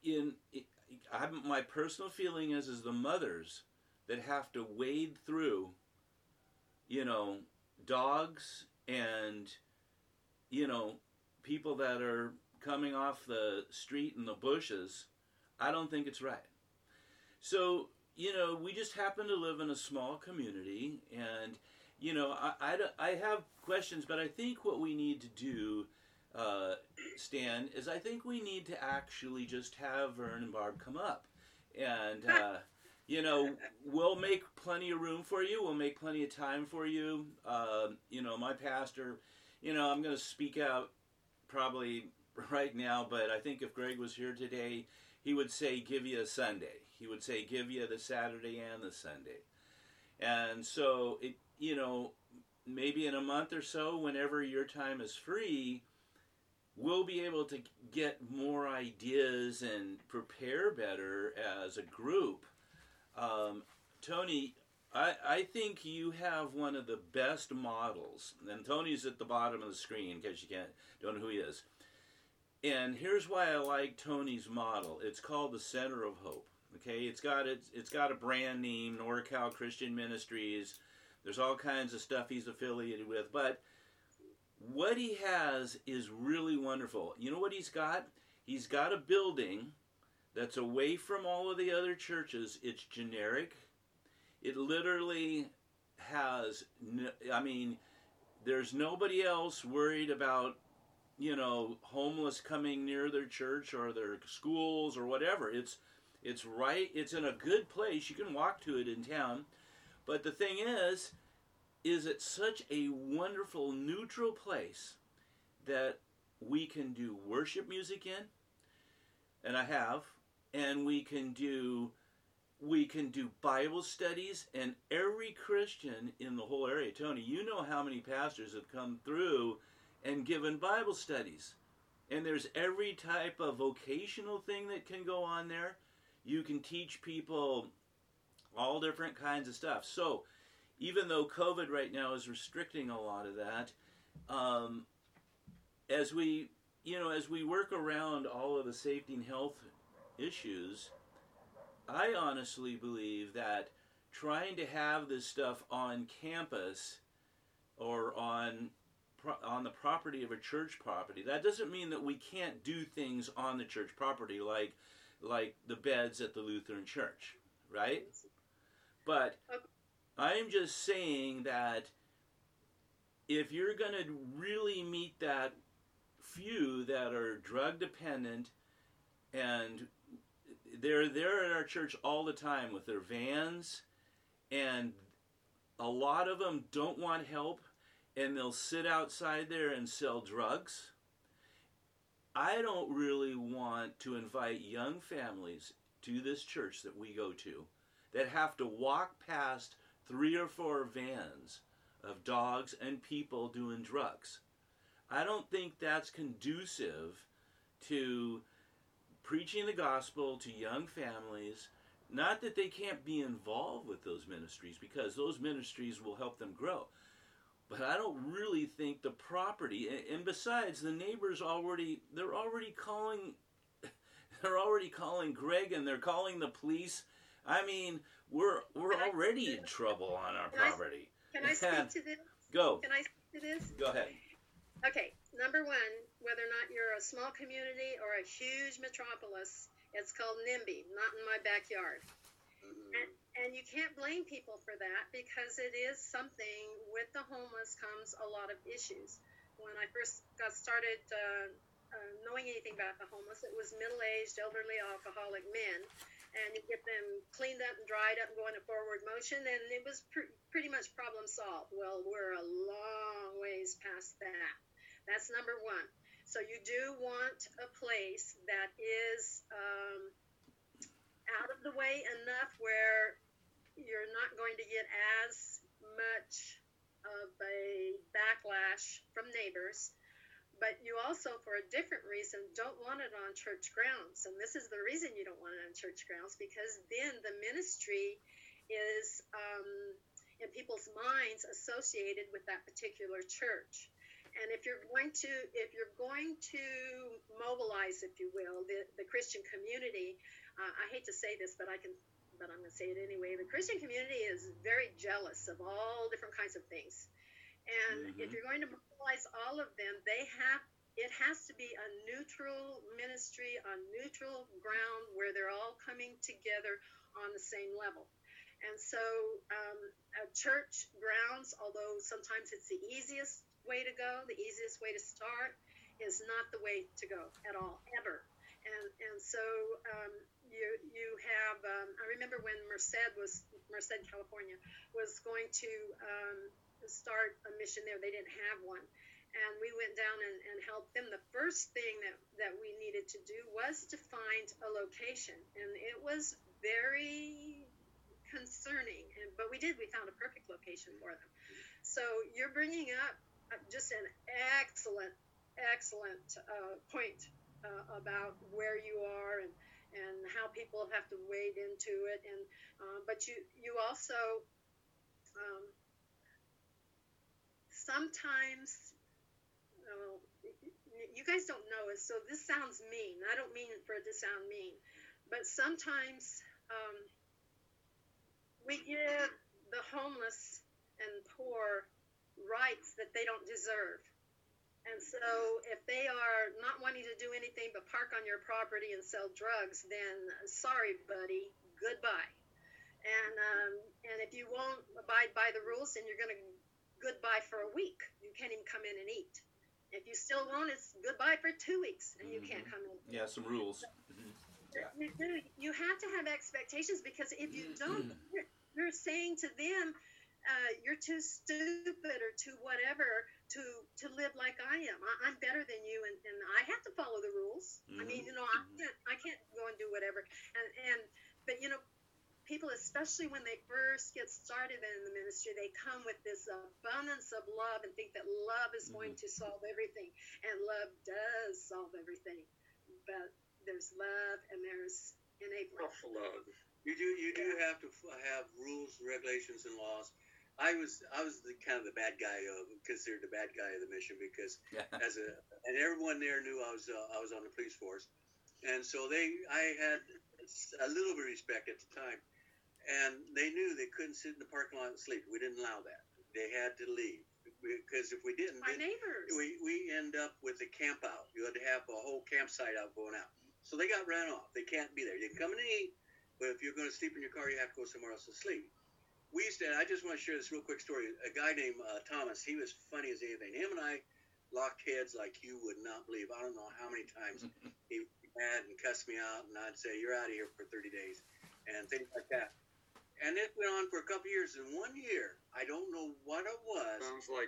A: my personal feeling is the mothers that have to wade through, you know, dogs and, you know, people that are coming off the street in the bushes. I don't think it's right. So, you know, we just happen to live in a small community, and, you know, I have questions, but I think what we need to do, Stan, is I think we need to actually just have Vern and Barb come up. And, you know, we'll make plenty of room for you. We'll make plenty of time for you. You know, my pastor, you know, I'm going to speak out probably right now, but I think if Greg was here today, he would say, give you a Sunday. He would say, give you the Saturday and the Sunday. And so, you know, maybe in a month or so, whenever your time is free, we'll be able to get more ideas and prepare better as a group. Tony, I think you have one of the best models, and Tony's at the bottom of the screen in case you don't know who he is. And here's why I like Tony's model. It's called the Center of Hope. Okay, it's got a brand name, NorCal Christian Ministries. There's all kinds of stuff he's affiliated with, but what he has is really wonderful. You know what he's got? He's got a building that's away from all of the other churches. It's generic. It literally has, there's nobody else worried about, homeless coming near their church or their schools or whatever. It's in a good place. You can walk to it in town. But the thing is it's such a wonderful neutral place that we can do worship music in, and I have, and we can do Bible studies, and every Christian in the whole area, Tony, you know how many pastors have come through and given Bible studies. And there's every type of vocational thing that can go on there. You can teach people all different kinds of stuff. So even though COVID right now is restricting a lot of that, as we work around all of the safety and health issues, I honestly believe that trying to have this stuff on campus or on the property of a church property, that doesn't mean that we can't do things on the church property like the beds at the Lutheran Church, right? But I'm just saying that if you're going to really meet that few that are drug dependent, and they're there at our church all the time with their vans, and a lot of them don't want help, and they'll sit outside there and sell drugs. I don't really want to invite young families to this church that we go to that have to walk past 3 or 4 vans of dogs and people doing drugs. I don't think that's conducive to preaching the gospel to young families. Not that they can't be involved with those ministries, because those ministries will help them grow. But I don't really think the property, and besides, the neighbors they're already calling Greg, and they're calling the police. I mean, we're already in trouble on our property.
E: Can I speak to this?
A: Go.
E: Can I speak to this?
A: Go ahead.
E: Okay, number one, whether or not you're a small community or a huge metropolis, it's called NIMBY, not in my backyard. And you can't blame people for that, because it is something. With the homeless comes a lot of issues. When I first got started knowing anything about the homeless, it was middle-aged, elderly, alcoholic men, and you get them cleaned up and dried up and going in forward motion, and it was pretty much problem solved. Well, we're a long ways past that. That's number one. So you do want a place that is out of the way enough where you're not going to get as much of a backlash from neighbors, but you also, for a different reason, don't want it on church grounds. And this is the reason you don't want it on church grounds, because then the ministry is in people's minds associated with that particular church. And if you're going to mobilize, if you will, the Christian community, I hate to say this, but I'm going to say it anyway. The Christian community is very jealous of all different kinds of things. And if you're going to mobilize all of them, it has to be a neutral ministry on neutral ground where they're all coming together on the same level. And so church grounds, although sometimes it's the easiest way to go, the easiest way to start, is not the way to go at all, ever. And so you have, I remember when Merced, California, was going to start a mission there. They didn't have one. And we went down and helped them. The first thing that we needed to do was to find a location. And it was very concerning. But we did. We found a perfect location for them. So you're bringing up just an excellent point about where you are and how people have to wade into it. And but you also sometimes, you guys don't know it, so this sounds mean. I don't mean for it to sound mean, but sometimes we give the homeless and poor rights that they don't deserve. And so if they are not wanting to do anything but park on your property and sell drugs, then sorry, buddy, goodbye. And if you won't abide by the rules, then you're going to goodbye for a week. You can't even come in and eat. If you still won't, it's goodbye for 2 weeks, and you can't come in.
A: Yeah, some rules. Yeah.
E: You have to have expectations, because if you don't, you're saying to them, you're too stupid or too whatever to live like I am. I'm better than you, and I have to follow the rules. I mean, I can't go and do whatever. But people, especially when they first get started in the ministry, they come with this abundance of love and think that love is going to solve everything. And love does solve everything. But there's love and there's enabling.
C: Tough love.
F: You do have to have rules, regulations, and laws. I was the kind of the bad guy, considered the bad guy of the mission, because and everyone there knew I was on the police force, and so I had a little bit of respect at the time. And they knew they couldn't sit in the parking lot and sleep. We didn't allow that. They had to leave, because if we didn't,
E: My neighbors.
F: we end up with a camp out. You had to have a whole campsite out going out. So they got ran off. They can't be there. You can come in and eat, but if you're going to sleep in your car, you have to go somewhere else to sleep. I just want to share this real quick story. A guy named Thomas, he was funny as anything. Him and I locked heads like you would not believe. I don't know how many times he mad and cussed me out, and I'd say, "You're out of here for 30 days," and things like that. And it went on for a couple of years. And 1 year, I don't know what it was.
C: Sounds like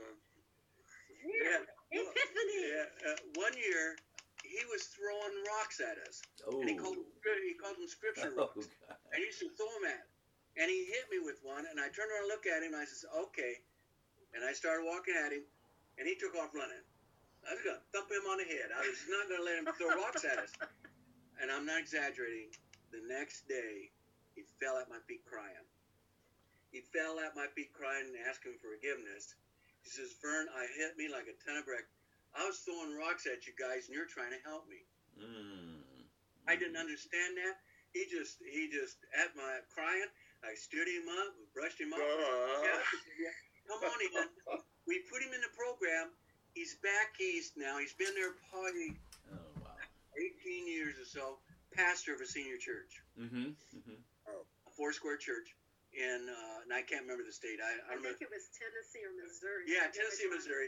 E: Epiphany.
F: 1 year, he was throwing rocks at us.
A: Oh.
F: And he called them scripture rocks.
A: God.
F: And he used to throw them at. And he hit me with one, and I turned around and looked at him, and I said, "Okay." And I started walking at him, and he took off running. I was going to thump him on the head. I was not going to let him throw rocks at us. And I'm not exaggerating. The next day, he fell at my feet crying. He fell at my feet crying and asking forgiveness. He says, "Vern, I hit me like a ton of brick. I was throwing rocks at you guys, and you're trying to help me." I didn't understand that. He just at my crying, I stood him up, brushed him off. Come on in. We put him in the program. He's back east now. He's been there probably 18 years or so. Pastor of a senior church. A Foursquare church in, and I can't remember the state. I
E: think it was Tennessee or Missouri.
F: Yeah, Tennessee, Missouri.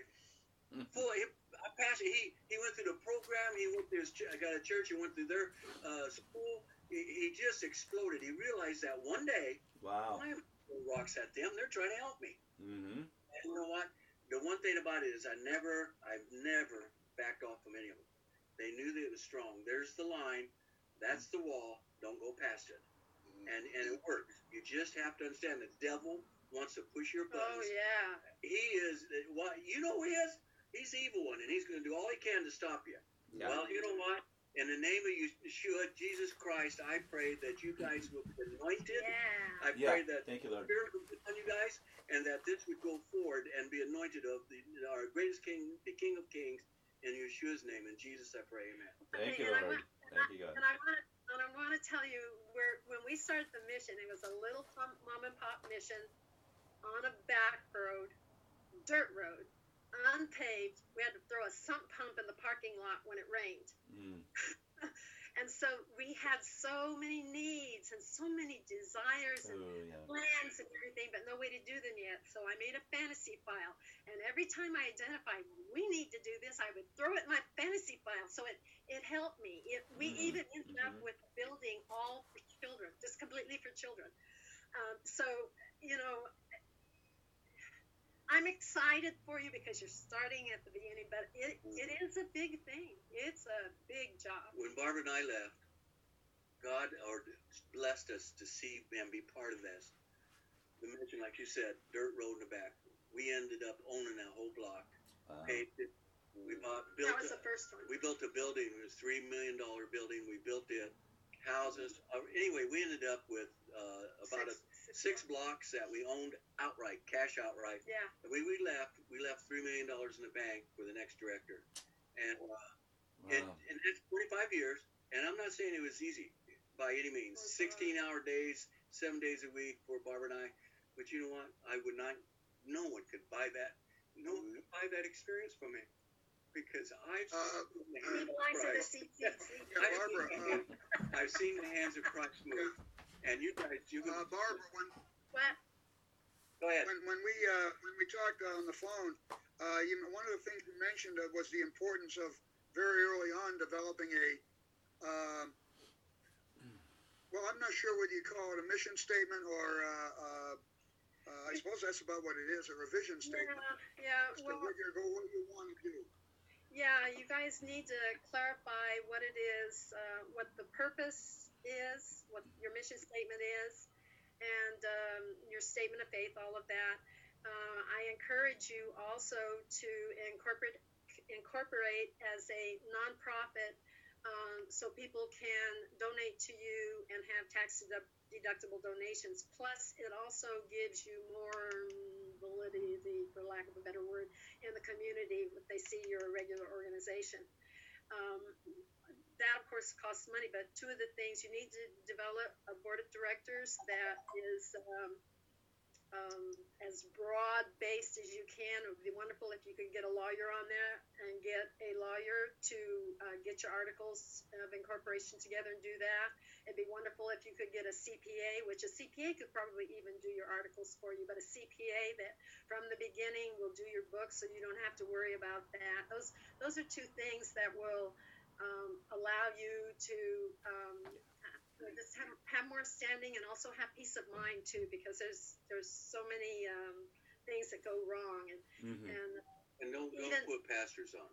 F: He went through the program. He went to got a church. He went through their school. He just exploded. He realized that one day,
A: wow,
F: I throw rocks at them. They're trying to help me. And you know what? The one thing about it is I've never backed off from any of them. They knew that it was strong. There's the line. That's the wall. Don't go past it. And it works. You just have to understand the devil wants to push your buttons.
E: Oh, yeah.
F: He is, you know who he is? He's the evil one, and he's going to do all he can to stop you.
A: Yeah.
F: Well, you know what? In the name of Yeshua, Jesus Christ, I pray that you guys will be anointed.
E: Yeah.
F: I pray that
A: Thank you, Lord.
F: Spirit will be on you guys, and that this would go forward and be anointed of our greatest King, the King of Kings, in Yeshua's name. In Jesus, I pray, amen.
A: Thank you, Lord. Thank you, God.
E: And I want to tell you, when we started the mission, it was a little mom and pop mission on a back road, dirt road, unpaved. We had to throw a sump pump in the parking lot when it rained. And so we had so many needs and so many desires and plans and everything, but no way to do them yet. So I made a fantasy file. And every time I identified, we need to do this, I would throw it in my fantasy file. So it helped me. We even ended up with building all for children, just completely for children. So, I'm excited for you because you're starting at the beginning, but it is a big thing. It's a big job.
F: When Barbara and I left, God blessed us to see and be part of this. The mission, like you said, dirt road in the back. We ended up owning that whole block. Paved it.
E: That was the first one.
F: We built a building. It was a $3 million building. We built it. Houses. Anyway, we ended up with about six blocks that we owned outright, cash outright.
E: Yeah.
F: We left $3 million in the bank for the next director, and it's 25 years. And I'm not saying it was easy by any means. 16-hour days, 7 days a week for Barbara and I. But you know what? I would not. No one could buy that. No one could buy that experience from me. because I've seen the
E: He
F: hands of
E: belongs to the
F: Christ.
E: CCC.
B: Yeah, Barbara.
F: I've seen the hands of Christ move, and you guys,
B: Barbara,
E: What?
F: go ahead.
B: when we talked on the phone, one of the things you mentioned was the importance of very early on developing a, well, I'm not sure whether you call it a mission statement or I suppose that's about what it is, a revision statement.
E: Yeah.
B: As to
E: Well,
B: what you want to do.
E: yeah. You guys need to clarify what it is, what the purpose is, what your mission statement is, and your statement of faith. All of that. I encourage you also to incorporate as a nonprofit, so people can donate to you and have tax deductible donations. Plus, it also gives you more validity, for lack of a better word, in the community if they see you're a regular organization. That, of course, costs money, but two of the things, you need to develop a board of directors that is as broad-based as you can. It would be wonderful if you could get a lawyer on there and get a lawyer to get your articles of incorporation together and do that. It'd be wonderful if you could get a CPA, which a CPA could probably even do your articles for you, but a CPA that from the beginning will do your books so you don't have to worry about that. Those are two things that will allow you to just have more standing and also have peace of mind too, because there's so many things that go wrong
F: And don't
E: even,
F: put pastors on.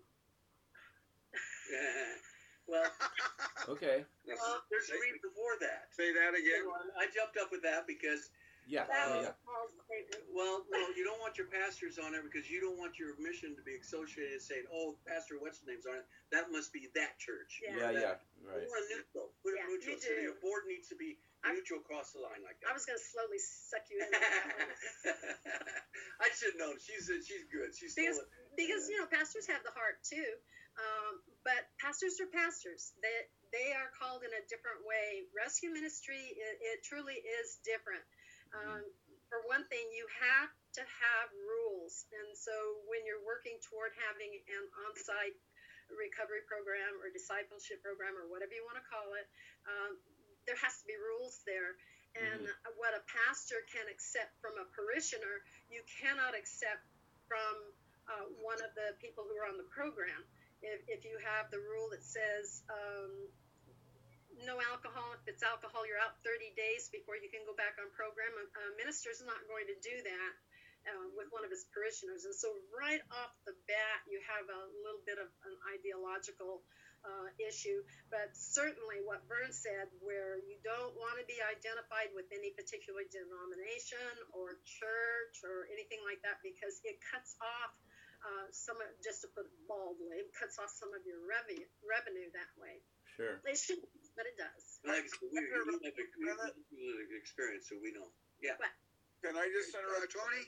F: Well,
A: Okay.
F: there's a reason for that.
C: Say that again.
F: I jumped up with that because,
A: Yeah.
E: that
A: Oh,
E: was
A: yeah.
E: Paul's statement.
F: well, no, you don't want your pastors on it because you don't want your mission to be associated saying, oh, Pastor what's the name's on it. That must be that church.
A: Yeah. Yeah. Right.
F: Or a neutral. Put
E: Yeah,
F: a neutral.
E: you
F: So
E: do.
F: your board needs to be neutral across the line like
E: I
F: that.
E: was going to slowly suck you into that one.
F: I should know. She's good. She's still.
E: Because pastors have the heart too, but pastors are pastors. They are called in a different way. Rescue ministry, it truly is different. For one thing, you have to have rules, and so when you're working toward having an on-site recovery program or discipleship program or whatever you want to call it, there has to be rules there. And what a pastor can accept from a parishioner, you cannot accept from one of the people who are on the program. If you have the rule that says no alcohol, if it's alcohol, you're out 30 days before you can go back on program, a minister's not going to do that with one of his parishioners. And so right off the bat, you have a little bit of an ideological issue. But certainly what Vern said, where you don't want to be identified with any particular denomination or church or anything like that, because it cuts off just to put it baldly, it cuts off some of your revenue that way.
A: Sure.
E: It shouldn't, but it does.
F: Like I said, we have experience, so we know. Yeah.
D: Can I just interrupt?
B: Tony,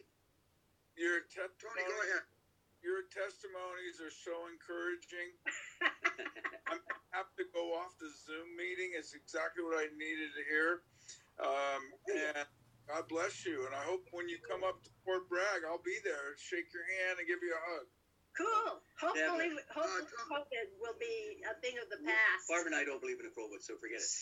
D: Tony,
B: go ahead.
D: Your testimonies are so encouraging. I'm have to go off the Zoom meeting. It's exactly what I needed to hear. And God bless you. And I hope when you come up to Fort Bragg, I'll be there, shake your hand, and give you a hug.
E: Cool. Hopefully COVID will be a thing of the past.
F: Barb and I don't believe in a COVID, so forget it.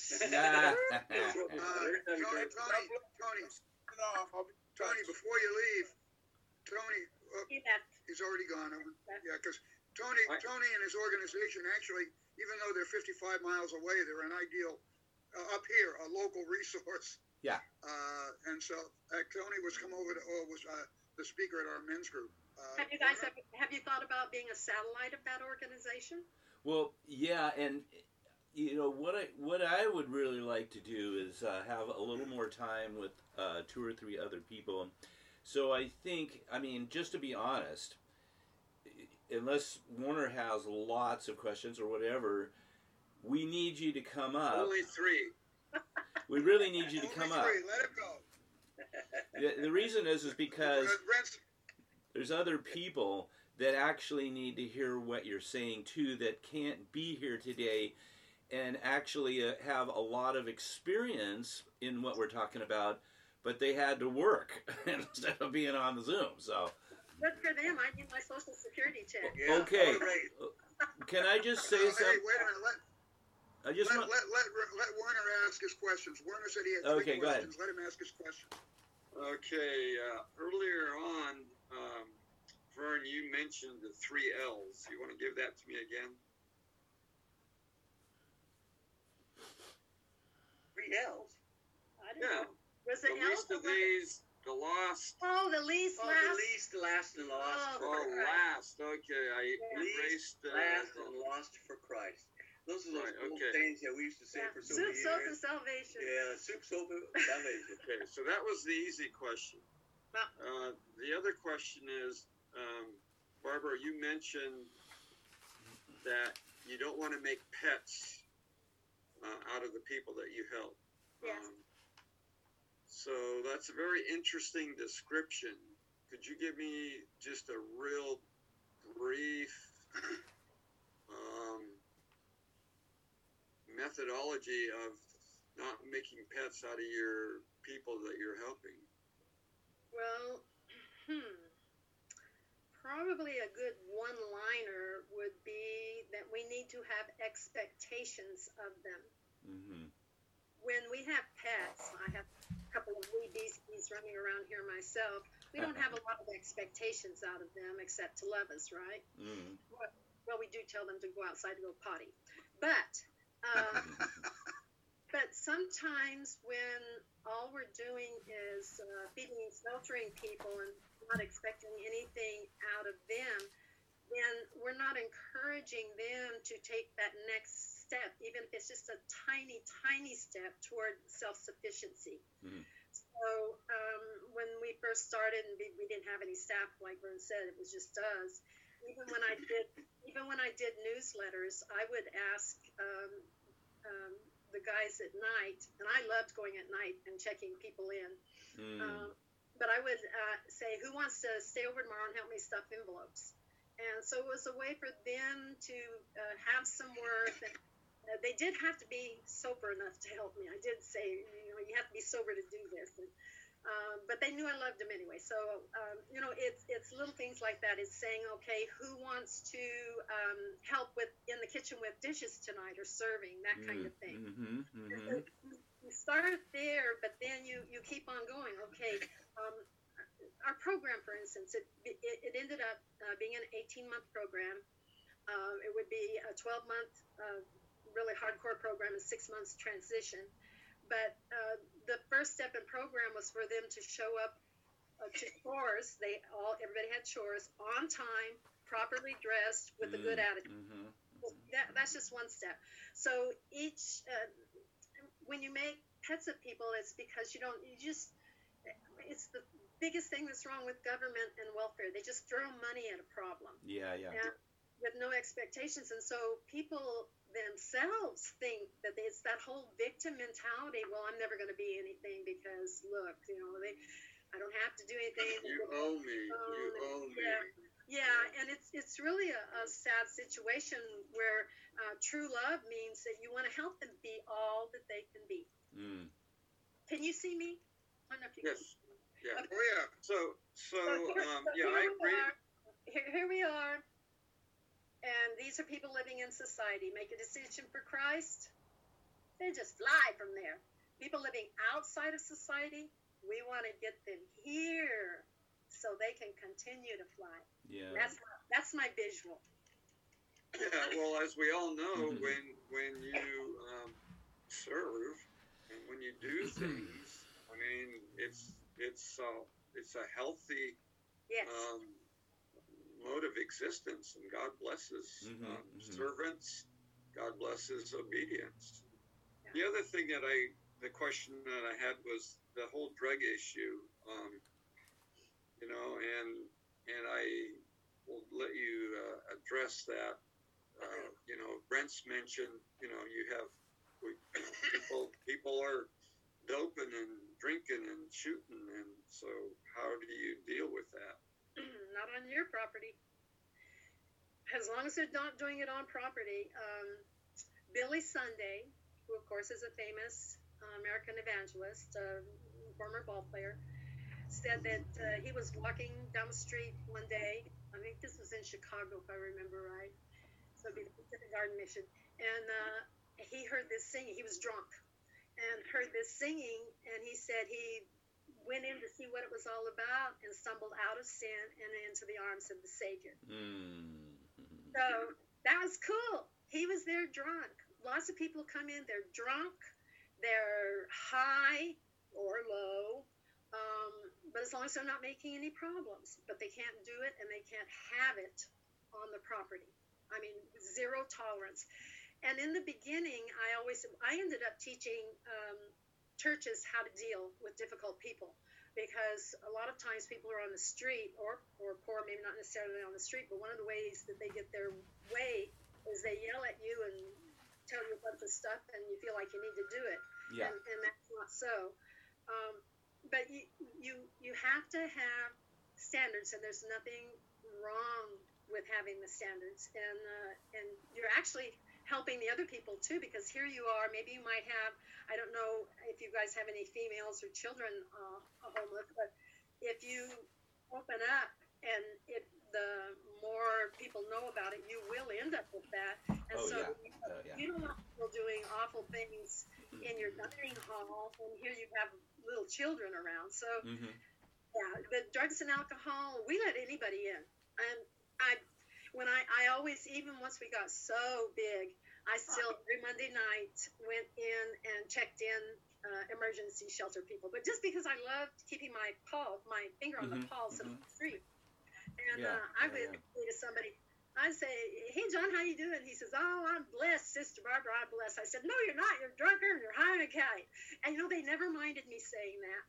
B: Tony, before you leave, Tony, he's already gone. Yeah, because Tony and his organization actually, even though they're 55 miles away, they're an ideal up here, a local resource.
A: Yeah.
B: And so Tony was the speaker at our men's group.
E: Have you thought about being a satellite of that organization?
A: Well, yeah, and what I would really like to do is have a little more time with 2 or 3 other people. So I think, just to be honest, unless Warner has lots of questions or whatever, we need you to come up.
C: Only 3.
A: We really need you to come up.
B: Let it go.
A: The reason is because there's other people that actually need to hear what you're saying too, that can't be here today and actually have a lot of experience in what we're talking about, but they had to work instead of being on the Zoom. So
E: Good for them. I need my social security check.
F: Yeah,
A: Okay.
F: all right.
A: Can I just say
B: Hey,
A: something?
B: wait a minute.
A: I just
B: Let
A: want.
B: Werner ask his questions. Werner said he had
A: Okay,
B: three
A: go ahead.
B: questions. Let him ask his questions.
C: Okay, earlier on, Vern, you mentioned the 3 L's. You want to give that to me again?
F: 3 L's.
E: I don't
C: Yeah.
E: know. Was
C: The
E: it
C: least
E: L?
C: of these, the lost.
E: Oh, the least
F: Oh,
E: last.
F: the least, last, and lost.
E: Oh,
F: for
C: Oh,
F: Christ.
C: last. Okay, I
F: Least,
C: erased
F: last, and lost for Christ. Those are those
C: Right,
F: old
C: okay.
F: things that we used to say
E: Yeah.
F: for so
E: Soup,
F: many
E: soap, and
F: years.
E: salvation.
F: Yeah, soup, soap, and salvation.
C: Okay, so that was the easy question. The other question is, Barbara, you mentioned that you don't want to make pets out of the people that you help.
E: Yes.
C: So that's a very interesting description. Could you give me just a real brief methodology of not making pets out of your people that you're helping?
E: Well, probably a good one-liner would be that we need to have expectations of them.
A: Mm-hmm.
E: When we have pets, I have a couple of wee beasties running around here myself. We don't have a lot of expectations out of them except to love us, right?
A: Mm-hmm.
E: Well, we do tell them to go outside to go potty, but sometimes when all we're doing is feeding and sheltering people and not expecting anything out of them, then we're not encouraging them to take that next step, even if it's just a tiny, tiny step toward self-sufficiency.
A: Mm-hmm.
E: So when we first started and we didn't have any staff, like Vern said, it was just us. Even when I did newsletters, I would ask the guys at night, and I loved going at night and checking people in. But I would say, who wants to stay over tomorrow and help me stuff envelopes? And so it was a way for them to have some worth. And they did have to be sober enough to help me. I did say, you have to be sober to do this. And, but they knew I loved them anyway. So, it's little things like that. It's saying, okay, who wants to help in the kitchen with dishes tonight or serving, that kind of thing.
A: Mm-hmm. Mm-hmm.
E: You start there, but then you keep on going. Okay, our program, for instance, it ended up being an 18-month program. It would be a 12-month really hardcore program and 6 months transition. But the first step in program was for them to show up to chores. Everybody had chores on time, properly dressed, with a good attitude.
A: Mm-hmm.
E: That's just one step. So when you make pets of people, it's because it's the biggest thing that's wrong with government and welfare. They just throw money at a problem.
A: Yeah.
E: And with no expectations. And so people themselves think that it's that whole victim mentality. Well, I'm never going to be anything because look, I don't have to do anything.
C: You owe me. You owe me.
E: Yeah, and it's really a sad situation where true love means that you want to help them be all that they can be.
A: Mm.
E: Can you see me? I don't know if you
C: Yes.
E: can.
C: Yeah.
B: Oh, yeah.
C: So
E: here
C: I agree.
E: Here we are. And these are people living in society. Make a decision for Christ, they just fly from there. People living outside of society, we want to get them here so they can continue to fly.
A: Yeah.
E: That's my visual.
C: Yeah. Well, as we all know, when you serve and when you do things, I mean, it's a healthy
E: Yes.
C: mode of existence, and God blesses servants. God blesses obedience.
E: Yeah.
C: The other thing the question that I had was the whole drug issue, and I will let you address that. Brent's mentioned, people are doping and drinking and shooting, and so how do you deal with that?
E: Not on your property. As long as they're not doing it on property. Billy Sunday, who of course is a famous American evangelist, former ball player, said that he was walking down the street one day. I think this was in Chicago, if I remember right. So it'd be the Pacific Garden Mission. And he heard this singing. He was drunk and heard this singing. And he said he went in to see what it was all about and stumbled out of sin and into the arms of the Savior. So that was cool. He was there drunk. Lots of people come in, they're drunk, they're high or low, but as long as they're not making any problems. But they can't do it and they can't have it on the property. I mean, zero tolerance. And in the beginning, I ended up teaching churches how to deal with difficult people, because a lot of times people are on the street or poor, maybe not necessarily on the street, but one of the ways that they get their way is they yell at you and tell you a bunch of stuff, and you feel like you need to do it.
A: Yeah.
E: And that's not so. But you have to have standards, and there's nothing wrong with having the standards. And you're actually helping the other people too, because here you are, maybe you might have, I don't know if you guys have any females or children homeless, but if you open up and if the more people know about it, you will end up with that. And you don't want people doing awful things in your dining hall, and here you have little children around. So yeah, but drugs and alcohol, we let anybody in. And I always, even once we got so big, I still every Monday night went in and checked in emergency shelter people. But just because I loved keeping my finger on the pulse of the street. And I would say to somebody, I'd say, "Hey, John, how you doing?" He says, "Oh, I'm blessed, Sister Barbara, I'm blessed." I said, "No, you're not. You're drunker and you're high on a kite." And they never minded me saying that.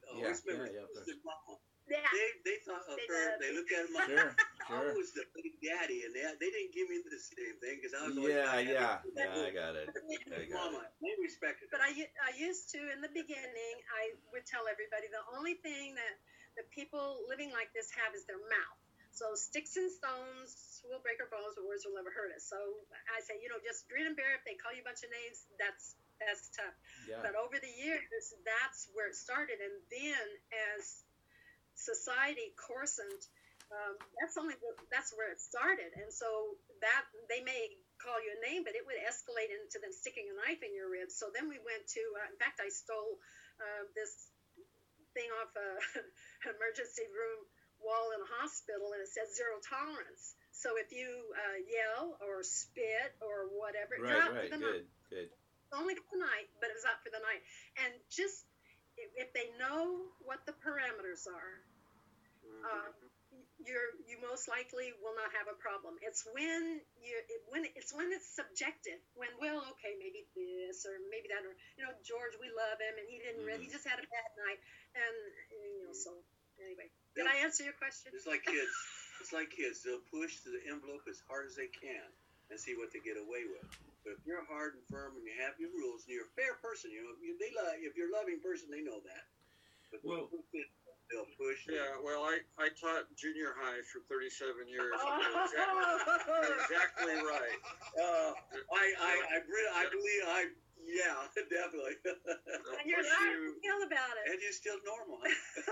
F: They thought of her. They looked at him like, I was the big daddy, and they didn't give me the same thing because I was always
A: I got it.
F: They respected.
E: But I used to, in the beginning, I would tell everybody the only thing that the people living like this have is their mouth. So sticks and stones will break our bones, but words will never hurt us. So I say, just grin and bear it. If they call you a bunch of names, that's tough. Yeah. But over the years, that's where it started, and then as society coarsened, that's where it started. And so that they may call you a name, but it would escalate into them sticking a knife in your ribs. So then we went to in fact I stole this thing off an emergency room wall in a hospital, and it says zero tolerance. So if you yell or spit or whatever, you're out for the night. Good. Only for the night, but it was out for the night. And just if they know what the parameters are, you most likely will not have a problem. It's when it's subjective. When maybe this or maybe that, or George, we love him and he didn't he just had a bad night, and so anyway. Did I answer your question?
F: It's like kids. They'll push the envelope as hard as they can and see what they get away with. But if you're hard and firm and you have your rules and you're a fair person, if you're a loving person, they know that. But they'll push.
C: Yeah, well, I taught junior high for 37 years. Exactly right.
F: I believe definitely.
E: And you're still about it.
F: And you're still normal.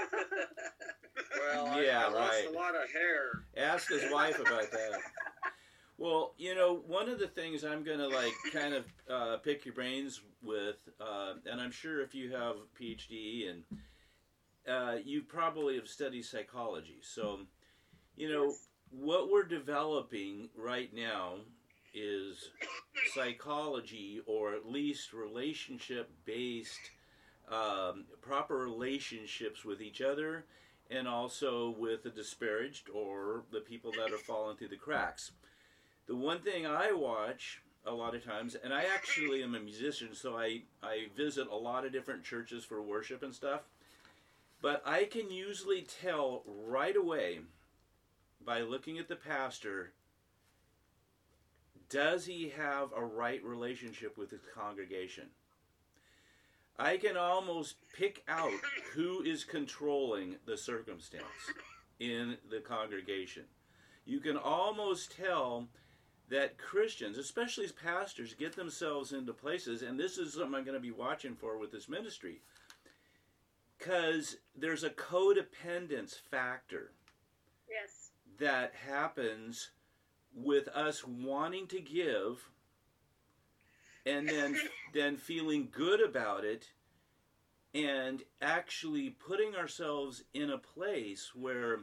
C: Well, I lost a lot of hair.
A: Ask his wife about that. Well, one of the things I'm going to kind of pick your brains with, and I'm sure if you have a PhD and you probably have studied psychology. So, what we're developing right now is psychology, or at least relationship-based, proper relationships with each other, and also with the disparaged or the people that are falling through the cracks. The one thing I watch a lot of times, and I actually am a musician, so I visit a lot of different churches for worship and stuff, but I can usually tell right away by looking at the pastor, does he have a right relationship with his congregation? I can almost pick out who is controlling the circumstance in the congregation. You can almost tell that Christians, especially as pastors, get themselves into places, and this is something I'm going to be watching for with this ministry. because there's a codependence factor
E: Yes.
A: that happens with us wanting to give and then feeling good about it and actually putting ourselves in a place where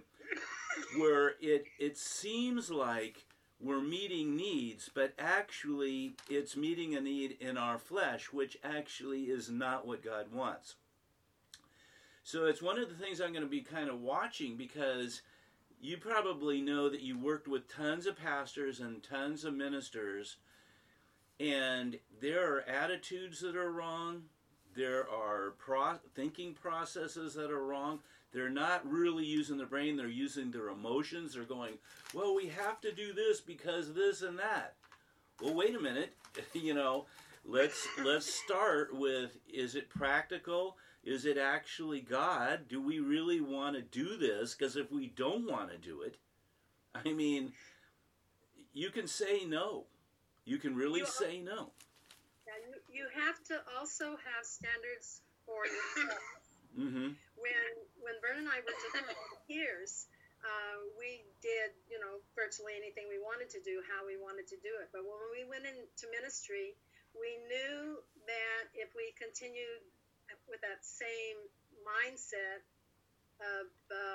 A: it seems like we're meeting needs, but actually it's meeting a need in our flesh, which actually is not what God wants. So it's one of the things I'm going to be kind of watching, because you probably know that you worked with tons of pastors and tons of ministers, and there are attitudes that are wrong. There are thinking processes that are wrong. They're not really using their brain. They're using their emotions. They're going, well, we have to do this because this and that. Well, wait a minute. Let's start with, is it practical? Is it actually God? Do we really want to do this? Because if we don't want to do it, I mean, you can say no. You can really say no.
E: Yeah, you have to also have standards for yourself.
A: Mm-hmm.
E: When Vern and I were just volunteers, we did, virtually anything we wanted to do, how we wanted to do it. But when we went into ministry, we knew that if we continued with that same mindset of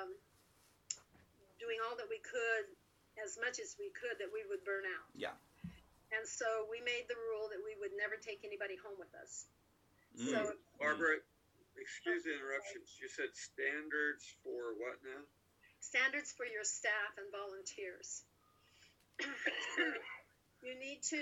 E: doing all that we could, as much as we could, that we would burn out.
A: Yeah.
E: And so we made the rule that we would never take anybody home with us. So,
C: Barbara, excuse the interruptions. You said standards for what now?
E: Standards for your staff and volunteers. You need to,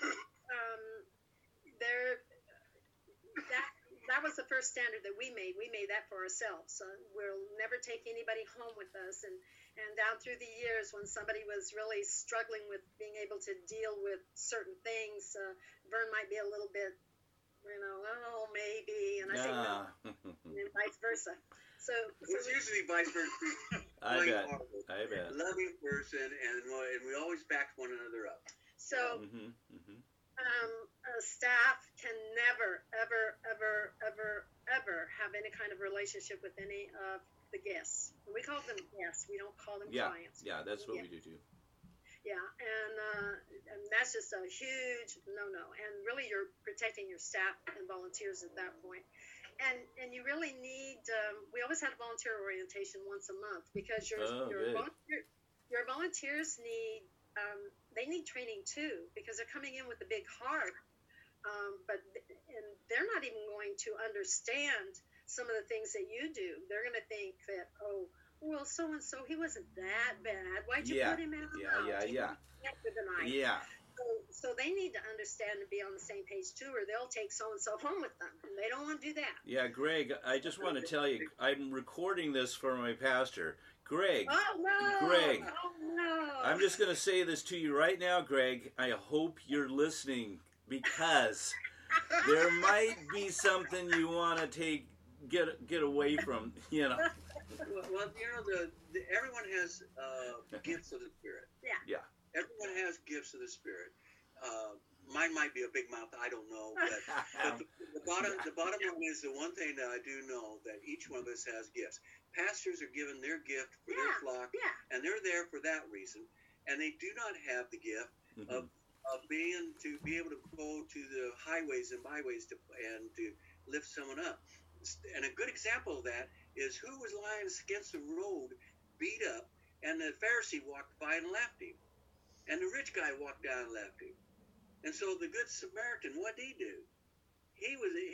E: that was the first standard that we made. We made that for ourselves. We'll never take anybody home with us. And down through the years, when somebody was really struggling with being able to deal with certain things, Vern might be a little bit, maybe, and I say no, and vice versa. So
F: it's usually vice versa.
A: I bet.
F: Loving person, and we always back one another up.
E: So a staff can never, ever, ever, ever, ever have any kind of relationship with any of the guests. We call them guests. We don't call them clients.
A: Yeah, that's what we do too.
E: Yeah, and that's just a huge no-no. And really, you're protecting your staff and volunteers at that point. And you really need. We always had a volunteer orientation once a month, because your volunteers need. They need training too, because they're coming in with a big heart, and they're not even going to understand some of the things that you do. They're going to think that, oh, well, so and so, he wasn't that bad. Why'd you put him out?
A: Yeah.
E: So they need to understand and be on the same page too, or they'll take so and so home with them, and they don't want to do that.
A: Yeah, Greg, I just want to tell you, I'm recording this for my pastor. Greg.
E: Oh, no.
A: Greg.
E: Oh, no.
A: I'm just going to say this to you right now, Greg. I hope you're listening, because there might be something you want to get away from,
F: Well, everyone has gifts of the Spirit.
A: Yeah.
F: Everyone has gifts of the Spirit. Mine might be a big mouth, I don't know. But the bottom line is, the one thing that I do know, that each one of us has gifts. Pastors are given their gift for their flock, and they're there for that reason. And they do not have the gift of being to be able to go to the highways and byways to lift someone up. And a good example of that is, who was lying against the road, beat up, and the Pharisee walked by and left him. And the rich guy walked down and left him. And so the Good Samaritan, what did he do? He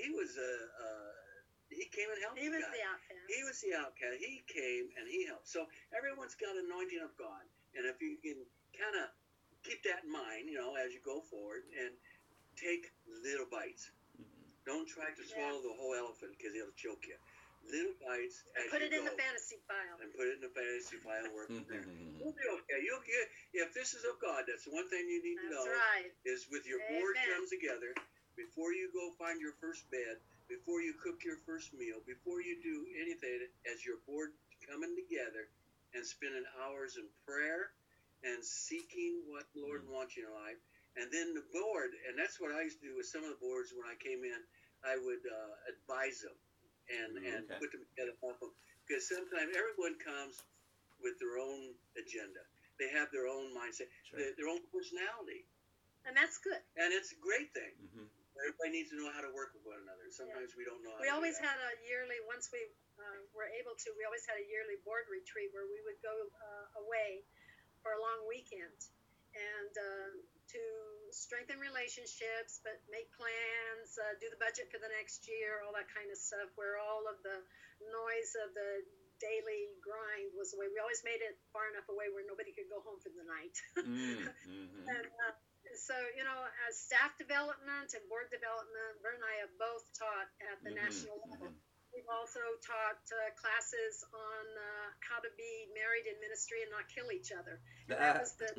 F: came and helped.
E: He was the outcast.
F: He was the outcast. He came and he helped. So everyone's got anointing of God. And if you can kind of keep that in mind, as you go forward, and take little bites. Don't try to swallow the whole elephant, because it'll choke you. Little bites as
E: put
F: you
E: it in
F: go.
E: the fantasy file.
F: And put it in the fantasy file and work from there. You'll be okay. You'll get, if this is of God, that's the one thing you need to know. Is with your board comes together, before you go find your first bed, before you cook your first meal, before you do anything, as your board coming together and spending hours in prayer and seeking what the Lord wants in your life. And then the board, and that's what I used to do with some of the boards when I came in, I would advise them. and
A: Okay.
F: put them together. Because sometimes everyone comes with their own agenda. They have their own mindset,
A: Sure.
F: their own personality,
E: And that's good.
F: and it's a great thing.
A: Mm-hmm.
F: Everybody needs to know how to work with one another. Sometimes we don't know how
E: We
F: to
E: always
F: do that.
E: had a yearly, once we were able to, we always had a yearly board retreat where we would go away for a long weekend and to strengthen relationships, but make plans, do the budget for the next year, all that kind of stuff, where all of the noise of the daily grind was away. We always made it far enough away where nobody could go home for the night.
A: Mm-hmm.
E: And so, you know, as staff development and board development, Vern and I have both taught at the national level. We've also taught classes on how to be married in ministry and not kill each other. And that was the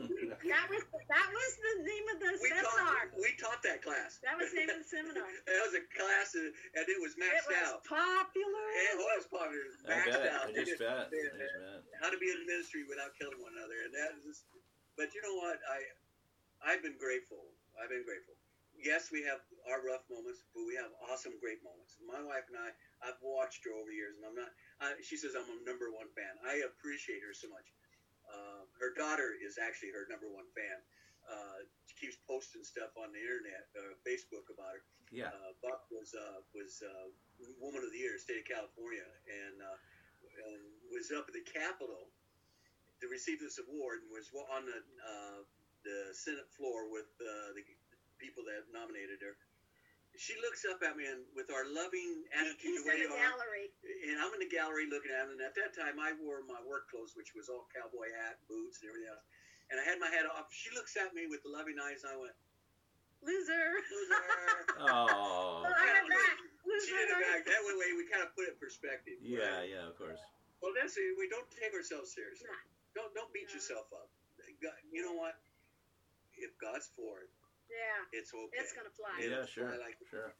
E: name of the seminar.
F: We taught that class.
E: That was the name of the seminar.
F: That was a class, and it was
E: It
F: maxed
E: was
F: out.
E: popular.
F: It was popular. It was
A: I
F: maxed
A: bet.
F: out.
A: I just bet.
F: How to be in ministry without killing one another, and that is. But you know what? I've been grateful. I've been grateful. Yes, we have our rough moments, but we have awesome, great moments. My wife and I've watched her over the years, and I'm not. She says I'm a number one fan. I appreciate her so much. Her daughter is actually her number one fan. She keeps posting stuff on the internet, Facebook about her.
A: Yeah.
F: Buck was Woman of the Year, state of California, and was up at the Capitol to receive this award, and was on the Senate floor with the people that nominated her. She looks up at me and with our loving attitude,
E: He's in the gallery.
F: and I'm in the gallery looking at him. And at that time, I wore my work clothes, which was all cowboy hat, boots, and everything else. And I had my hat off. She looks at me with the loving eyes, and I went,
E: Loser.
F: "Loser."
A: Oh.
E: I went back.
F: She did it back. That way, we kind of put it in perspective.
A: Yeah, yeah, of course.
F: Well, that's it. We don't take ourselves seriously.
E: No.
F: Don't beat yourself up. You know what? If God's for it,
E: Yeah.
F: it's okay.
E: It's going to fly.
A: Yeah, sure.
F: I like it.
A: Sure.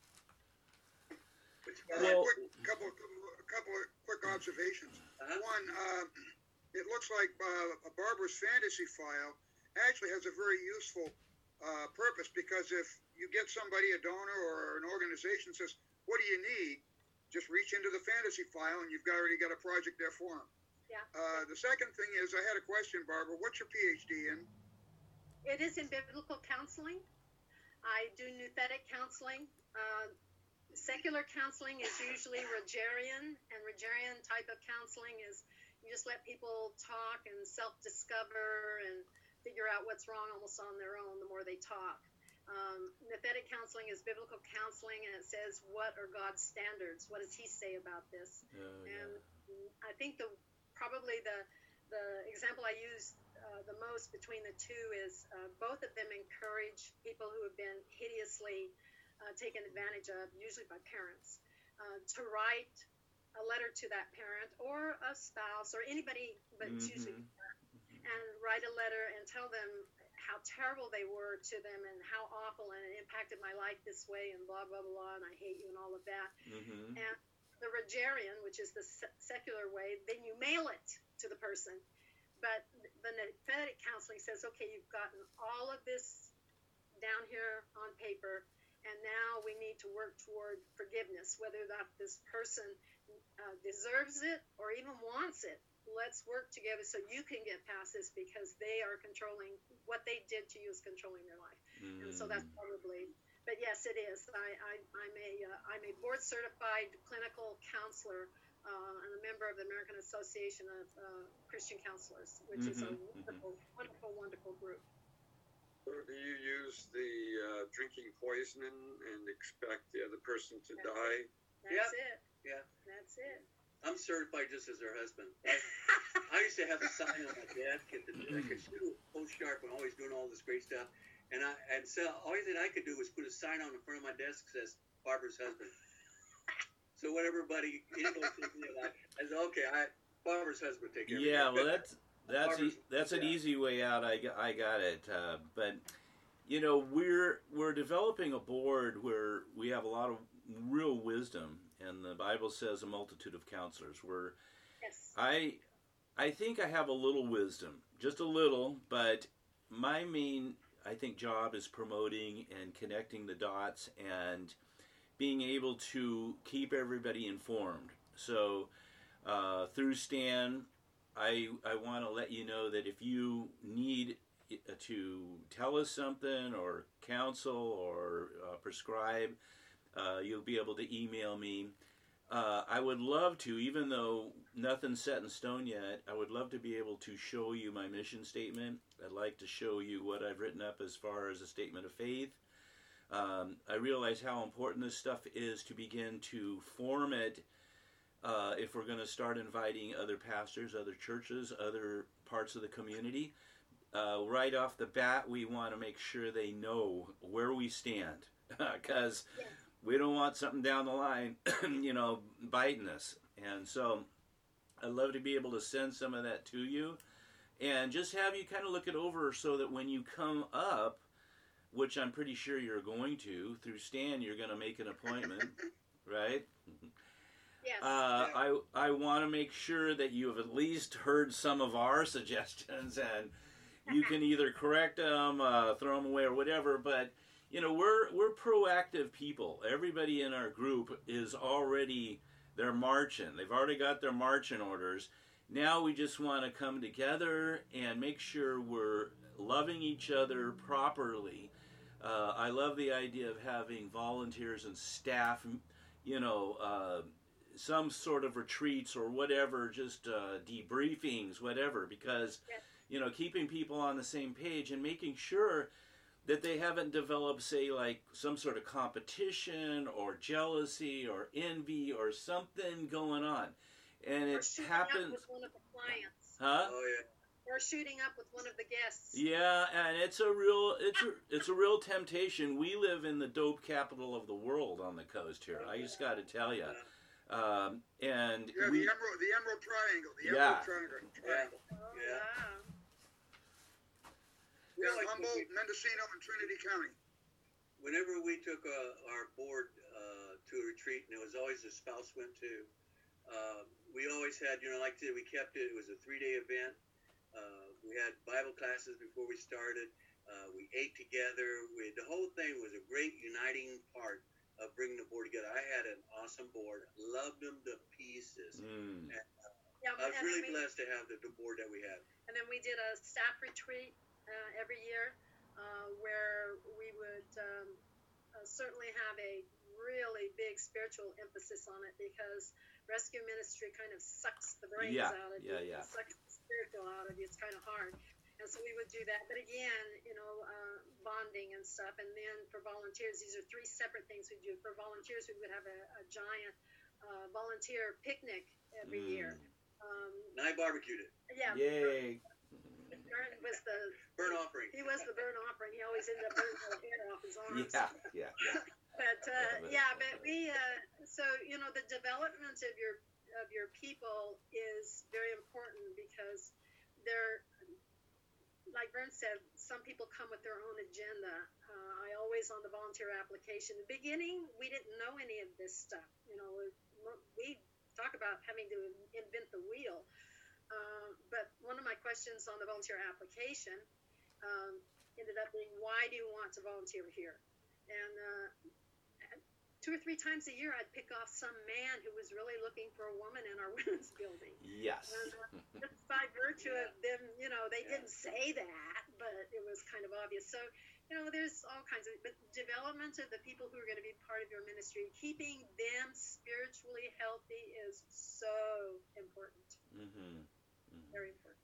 B: A
A: Well-
B: couple of quick observations.
F: Uh-huh.
B: One, it looks like Barbara's fantasy file actually has a very useful purpose, because if you get somebody, a donor or an organization, says, "What do you need?" Just reach into the fantasy file, and you've already got a project there for them.
E: Yeah.
B: The second thing is, I had a question, Barbara. What's your PhD in?
E: It is in biblical counseling. I do nouthetic counseling. Secular counseling is usually Rogerian, and Rogerian type of counseling is you just let people talk and self-discover and figure out what's wrong almost on their own the more they talk. Nouthetic counseling is biblical counseling, and it says, what are God's standards? What does He say about this?
A: Oh,
E: And
A: yeah.
E: I think probably the example I use the most between the two is both of them encourage people who have been hideously taken advantage of, usually by parents, to write a letter to that parent or a spouse or anybody, but it's usually the parent, and write a letter and tell them how terrible they were to them and how awful, and it impacted my life this way and blah, blah, blah, and I hate you and all of that.
A: Mm-hmm.
E: And the Rogerian, which is the secular way, then you mail it to the person. But the nouthetic counseling says, okay, you've gotten all of this down here on paper, and now we need to work toward forgiveness, whether that this person deserves it or even wants it. Let's work together so you can get past this, because they are controlling, what they did to you is controlling their life. And so that's probably, but yes, it is. I'm a board certified clinical counselor and a member of the American Association of Christian Counselors, which is a wonderful, wonderful, wonderful group.
C: So do you use the drinking poison and expect the other person to die?
E: That's it.
F: Yeah.
E: That's it.
F: I'm certified just as her husband. I used to have a sign on my desk at the post sharp and always doing all this great stuff. And so all that I could do was put a sign on the front of my desk that says Barbara's husband. So whenever anybody thinks about it, I said, okay, Barbara's husband take care of it.
A: Yeah, well, that's an easy way out. I got it. But you know, we're developing a board where we have a lot of real wisdom, and the Bible says a multitude of counselors.
E: Yes.
A: I think I have a little wisdom, just a little, but my main, I think, job is promoting and connecting the dots and being able to keep everybody informed. So through Stan, I want to let you know that if you need to tell us something or counsel or prescribe, you'll be able to email me. I would love to, even though nothing's set in stone yet, I would love to be able to show you my mission statement. I'd like to show you what I've written up as far as a statement of faith. I realize how important this stuff is to begin to form it if we're going to start inviting other pastors, other churches, other parts of the community. Right off the bat, we want to make sure they know where we stand, because we don't want something down the line, biting us. And so I'd love to be able to send some of that to you and just have you kind of look it over so that when you come up, which I'm pretty sure you're going to, through Stan, you're going to make an appointment, right?
E: Yes.
A: I want to make sure that you have at least heard some of our suggestions, and you can either correct them, throw them away, or whatever. But we're proactive people. Everybody in our group is already, they're marching. They've already got their marching orders. Now we just want to come together and make sure we're loving each other properly. I love the idea of having volunteers and staff, some sort of retreats or whatever, just debriefings, whatever, because, keeping people on the same page and making sure that they haven't developed, say, like some sort of competition or jealousy or envy or something going on. And it happens.
E: With one of the clients.
A: Huh?
F: Oh yeah.
E: Or shooting up with one of the guests.
A: Yeah, and it's a real temptation. We live in the dope capital of the world on the coast here. I just got to tell you. And
B: the Emerald Triangle. The Emerald Triangle.
F: Yeah.
B: Yeah, Humboldt, Mendocino, and Trinity County.
F: Whenever we took our board to a retreat, and it was always the spouse went to, we always had, like I said, we kept it. It was a 3-day event. We had Bible classes before we started. We ate together. The whole thing was a great uniting part of bringing the board together. I had an awesome board. Loved them to pieces. And, I was really blessed to have the board that we had.
E: And then we did a staff retreat every year where we would certainly have a really big spiritual emphasis on it, because rescue ministry kind of sucks the brains out of you. Sucks the spiritual out of you. It's kind of hard. And so we would do that. But again, bonding and stuff. And then for volunteers, these are 3 separate things we do. For volunteers, we would have a giant volunteer picnic every year.
F: And I barbecued it.
E: Yeah.
A: Yay.
E: Vern was the
F: burnt offering.
E: He was the burnt offering. He always ended up burning the hair off his arms.
A: Yeah.
E: But but we so the development of your people is very important, because they're, like Vern said, some people come with their own agenda. I always, on the volunteer application, in the beginning, we didn't know any of this stuff. We talk about having to invent the wheel. But one of my questions on the volunteer application ended up being, why do you want to volunteer here? And 2 or 3 times a year, I'd pick off some man who was really looking for a woman in our women's building.
A: Yes.
E: And just by virtue of them, they didn't say that, but it was kind of obvious. So, there's all kinds of, but development of the people who are going to be part of your ministry, keeping them spiritually healthy is so important. Very important.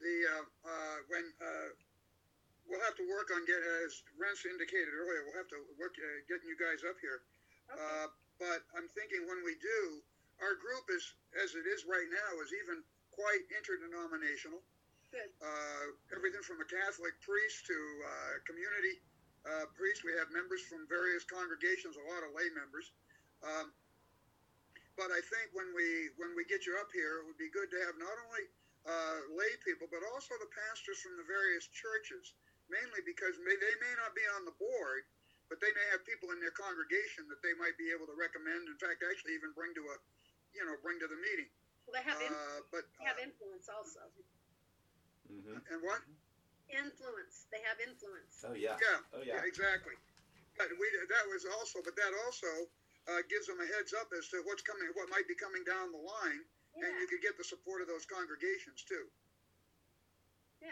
B: We'll have to work on as Rents indicated earlier, we'll have to work getting you guys up here. Okay. But I'm thinking when we do, our group is, as it is right now, is even quite interdenominational.
E: Good.
B: Everything from a Catholic priest to community priest. We have members from various congregations, a lot of lay members. But I think when we get you up here, it would be good to have not only lay people, but also the pastors from the various churches, mainly because they may not be on the board, but they may have people in their congregation that they might be able to recommend. In fact, actually even bring to the meeting.
E: Well, they have have influence also.
B: And what?
E: Influence. They have influence.
A: Oh yeah.
B: Yeah, exactly. But that also gives them a heads up as to what's coming, what might be coming down the line, and
E: Yeah.
B: you could get the support of those congregations too.
E: Yeah.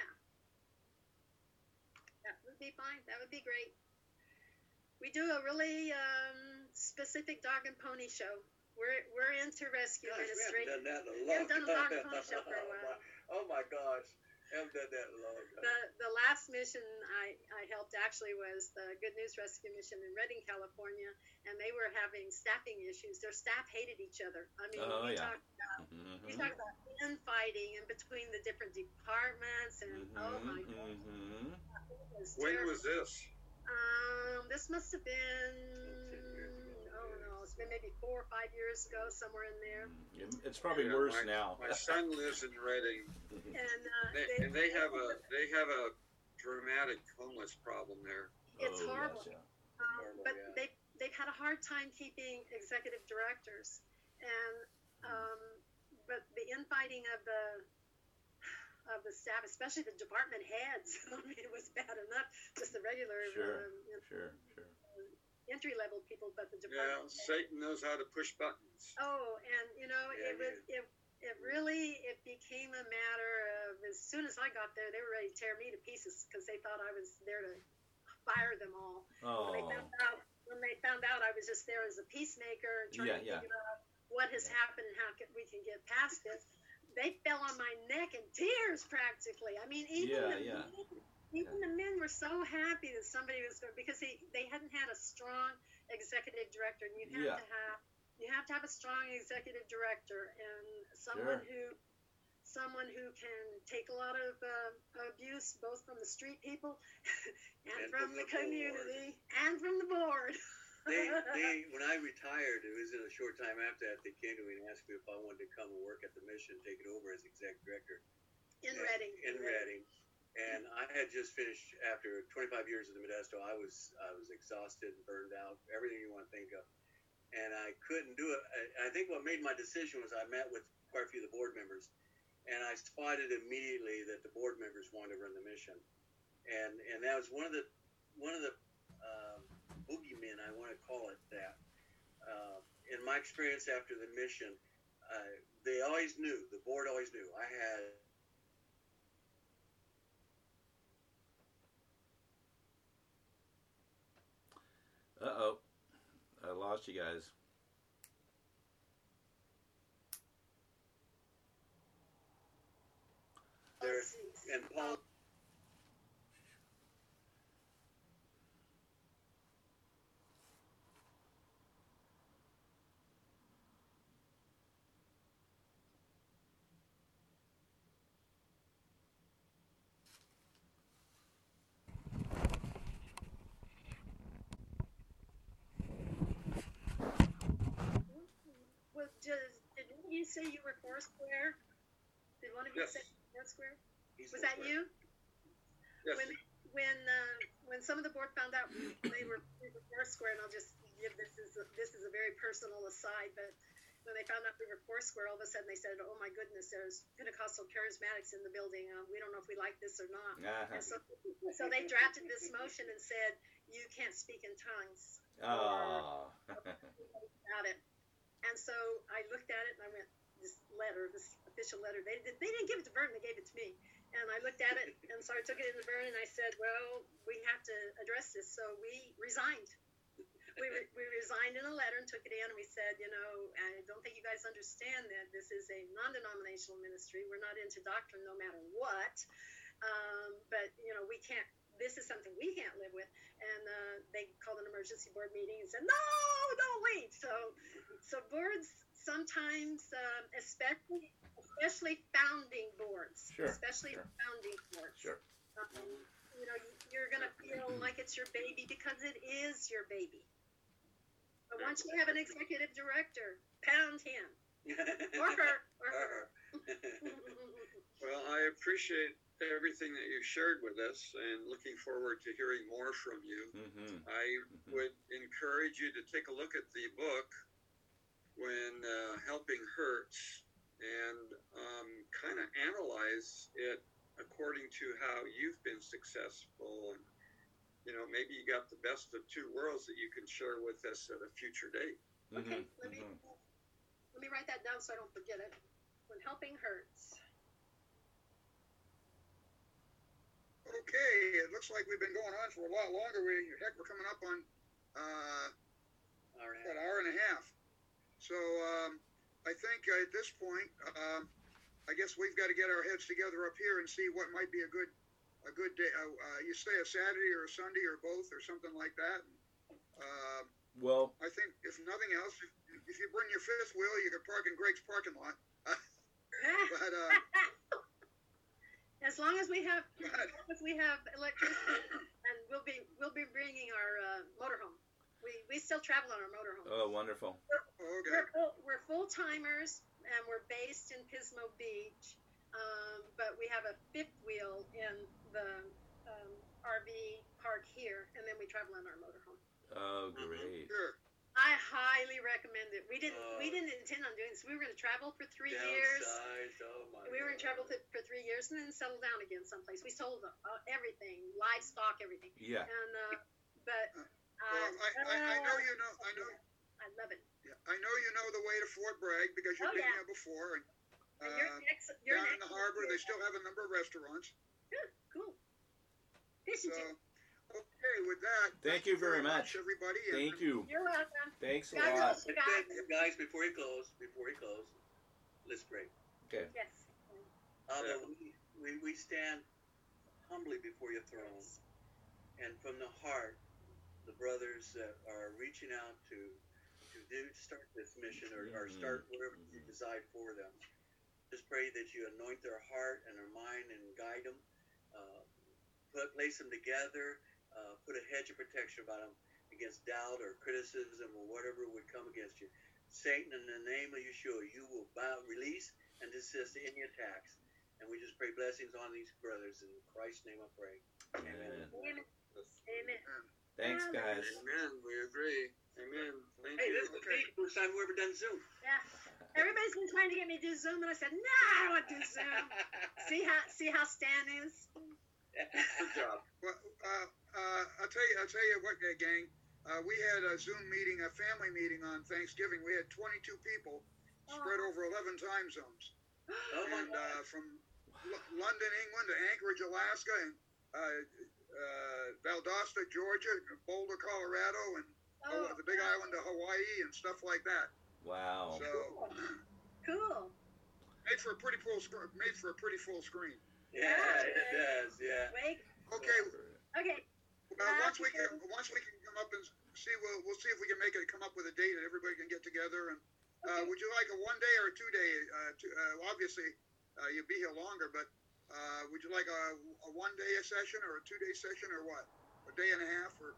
E: That would be fine. That would be great. We do a really specific dog and pony show. We're into rescue
F: Gosh, we
E: ministry.
F: haven't done that in a
E: We
F: long
E: haven't done a dog and
F: time.
E: pony show for a while.
F: Oh my gosh, haven't done that in a long time.
E: The last mission I helped actually was the Good News Rescue Mission in Redding, California, and they were having staffing issues. Their staff hated each other. I mean,
A: Oh,
E: you
A: yeah.
E: talk about infighting in between the different departments, and oh my God, it was
C: When
E: terrible.
C: was this?
E: This must have been, oh no, it's been maybe 4 or 5 years ago, somewhere in there.
A: It's probably
C: Yeah,
A: worse
C: my,
A: now.
C: My son lives in Redding,
E: And
C: they have a dramatic homeless problem there.
E: it's
A: Oh,
E: horrible.
A: yes, yeah.
F: Horrible,
E: But
F: yeah.
E: they've had a hard time keeping executive directors, and but the infighting of the staff, especially the department heads, I mean, it was bad enough. Just the regular
A: Sure. Sure.
E: entry level people, but the
C: Yeah,
E: department heads.
C: Satan knows how to push buttons.
E: Oh, and you know,
F: Yeah,
E: it really became a matter of, as soon as I got there, they were ready to tear me to pieces because they thought I was there to fire them all.
A: Oh,
E: When they found out I was just there as a peacemaker and trying to figure out what has happened and how we can get past this, they fell on my neck in tears practically. I mean, even the men were so happy that somebody was going, because they hadn't had a strong executive director, and you have to have a strong executive director and someone who can take a lot of abuse, both from the street people and from the community and from the board.
F: When I retired, it was in a short time after that, they came to me and asked me if I wanted to come and work at the mission, take it over as exec director.
E: In Redding.
F: In Redding. And I had just finished, after 25 years at the Modesto, I was exhausted and burned out, everything you want to think of. And I couldn't do it. I think what made my decision was I met with quite a few of the board members, and I spotted immediately that the board members wanted to run the mission. And that was one of the boogeymen, I want to call it that. In my experience after the mission, they always knew, the board always knew. I had
A: Uh-oh. I lost you guys.
F: there, and Paul.
E: Well, did you say you were Foursquare? Did one of you
C: Yes.
E: say Foursquare?
F: He's
E: Was that
F: Foursquare.
E: you?
C: Yes.
E: When some of the board found out we were Foursquare, and I'll just give this is a very personal aside, but when they found out we were Foursquare, all of a sudden they said, "Oh my goodness, there's Pentecostal charismatics in the building. We don't know if we like this or not." And so they drafted this motion and said, "You can't speak in tongues."
A: Oh.
E: About it. And so I looked at it and I went, this official letter, they didn't give it to Vernon, they gave it to me. And I looked at it, and so I took it into Vernon and I said, well, we have to address this. So we resigned. We resigned in a letter and took it in, and we said, I don't think you guys understand that this is a non-denominational ministry. We're not into doctrine no matter what. But, we can't, this is something we can't live with. And they called an emergency board meeting and said, no, don't leave. So boards sometimes, especially founding boards, founding boards.
A: Sure.
E: You're going to feel like it's your baby because it is your baby. But once you have an executive director, pound him or her.
C: Well, I appreciate everything that you shared with us, and looking forward to hearing more from you. I would encourage you to take a look at the book, When Helping Hurts, and kind of analyze it according to how you've been successful, and maybe you got the best of two worlds that you can share with us at a future date.
E: Okay, let me write that down so I don't forget it. When helping hurts.
B: Okay, it looks like we've been going on for a lot longer. We're coming up on an hour and a half. So I think at this point, I guess we've got to get our heads together up here and see what might be a good day. You say a Saturday or a Sunday or both or something like that.
A: Well,
B: I think if nothing else, if you bring your fifth wheel, you can park in Greg's parking lot. But
E: as long as we have electricity, and we'll be bringing our motorhome. We still travel on our motorhome.
A: oh, wonderful.
B: Okay.
E: We're full timers, and we're based in Pismo Beach, but we have a fifth wheel in the RV park here, and then we travel on our motorhome.
A: Oh, great.
B: Sure.
E: I highly recommend it. We didn't intend on doing this. We were going to travel for 3 years. We were going to travel for 3 years and then settle down again someplace. We sold everything, livestock, everything.
A: Yeah.
E: And but
B: Well, I know you know.
E: I love it.
B: Yeah, I know you know the way to Fort Bragg because you've been
E: yeah.
B: here before. And,
E: And you're
B: down in the
E: next
B: harbor,
E: year.
B: they still have a number of restaurants.
E: Good, cool. Fishing
B: So,
E: too.
B: okay, with that,
A: Thank you very much.
B: everybody. And
A: Thank you.
E: You're welcome.
A: Thanks a
E: God
A: lot.
E: bless you guys.
F: Guys, before you close, let's pray.
A: Okay.
E: Yes.
F: Abba, we stand humbly before your throne, and from the heart, the brothers that are reaching out to start this mission or start whatever you decide for them. Just pray that you anoint their heart and their mind and guide them, place them together, put a hedge of protection about them against doubt or criticism or whatever would come against you. Satan, in the name of Yeshua, you will release and desist any attacks. And we just pray blessings on these brothers. In Christ's name I pray.
A: Amen.
E: Amen. Amen.
A: Thanks, guys.
C: Amen. We agree. Amen. Thank
F: Hey,
C: you.
F: this is the first time we've ever done Zoom.
E: Yeah. Everybody's been trying to get me to do Zoom, and I said, no, I don't want to do Zoom. See how Stan is?
C: Good job.
B: Well, I'll tell you what, gang. We had a Zoom meeting, a family meeting on Thanksgiving. We had 22 people spread over 11 time zones.
F: Oh my
B: And
F: God.
B: from London, England to Anchorage, Alaska, and Valdosta, Georgia, Boulder, Colorado, and the Big Island of Hawaii, and stuff like that.
A: Wow.
B: So
E: Cool.
B: made for a pretty full screen.
F: Yeah, it does. Yeah.
E: Wait.
B: Okay.
E: Okay.
B: Once we can come up and see, we'll see if we can come up with a date that everybody can get together. And would you like a 1 day or a 2 day? Obviously, you'll be here longer, but would you like a 1 day session or a 2 day session or what? A day and a half or?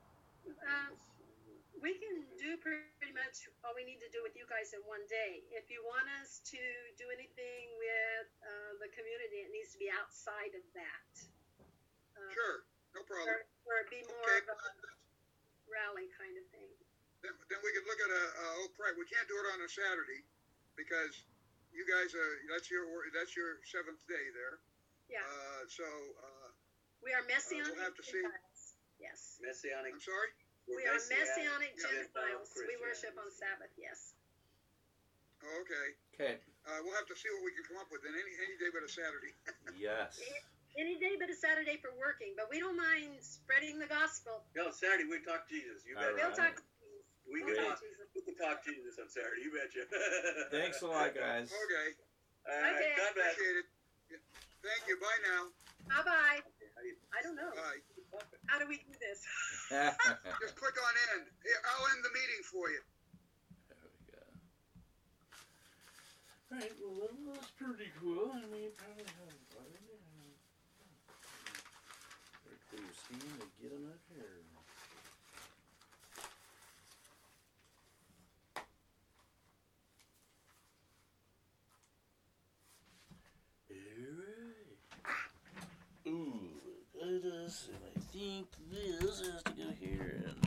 E: We can do pretty much all we need to do with you guys in 1 day. If you want us to do anything with the community, it needs to be outside of that.
B: Sure, no problem.
E: Or be more
B: Okay.
E: of a rally kind of thing.
B: Then we could look at we can't do it on a Saturday because you guys that's your seventh day there.
E: Yeah.
B: So
E: We are Messianic
B: we'll have to see.
E: Gentiles. Yes.
F: Messianic.
B: I'm sorry.
E: We are Messianic
F: Gentile
E: Gentiles. We
F: Christians.
E: worship on Sabbath, yes.
B: Oh, okay.
A: Okay.
B: We'll have to see what we can come up with. And any day but a Saturday.
A: Yes.
E: Any day but a Saturday for working, but we don't mind spreading the gospel.
F: No, Saturday we talk Jesus. You
A: All
F: bet.
E: We'll
A: right.
E: talk Jesus.
F: We
E: We'll
F: can
E: talk
F: talk.
E: Jesus.
F: We can talk Jesus on Saturday. You betcha.
A: Thanks a lot, guys.
B: Okay.
F: All right.
E: Okay.
F: God bless.
B: Appreciate it. Yeah. Thank you. Bye now.
E: Bye-bye. I don't know.
B: Bye.
E: How do we do this?
B: Just click on end. Here, I'll end the meeting for you.
A: There we go. Alright, well that was pretty cool. I mean, probably have fun. Better clear steam and get them up here. Alright. Ooh, let us, and I think this has to go here and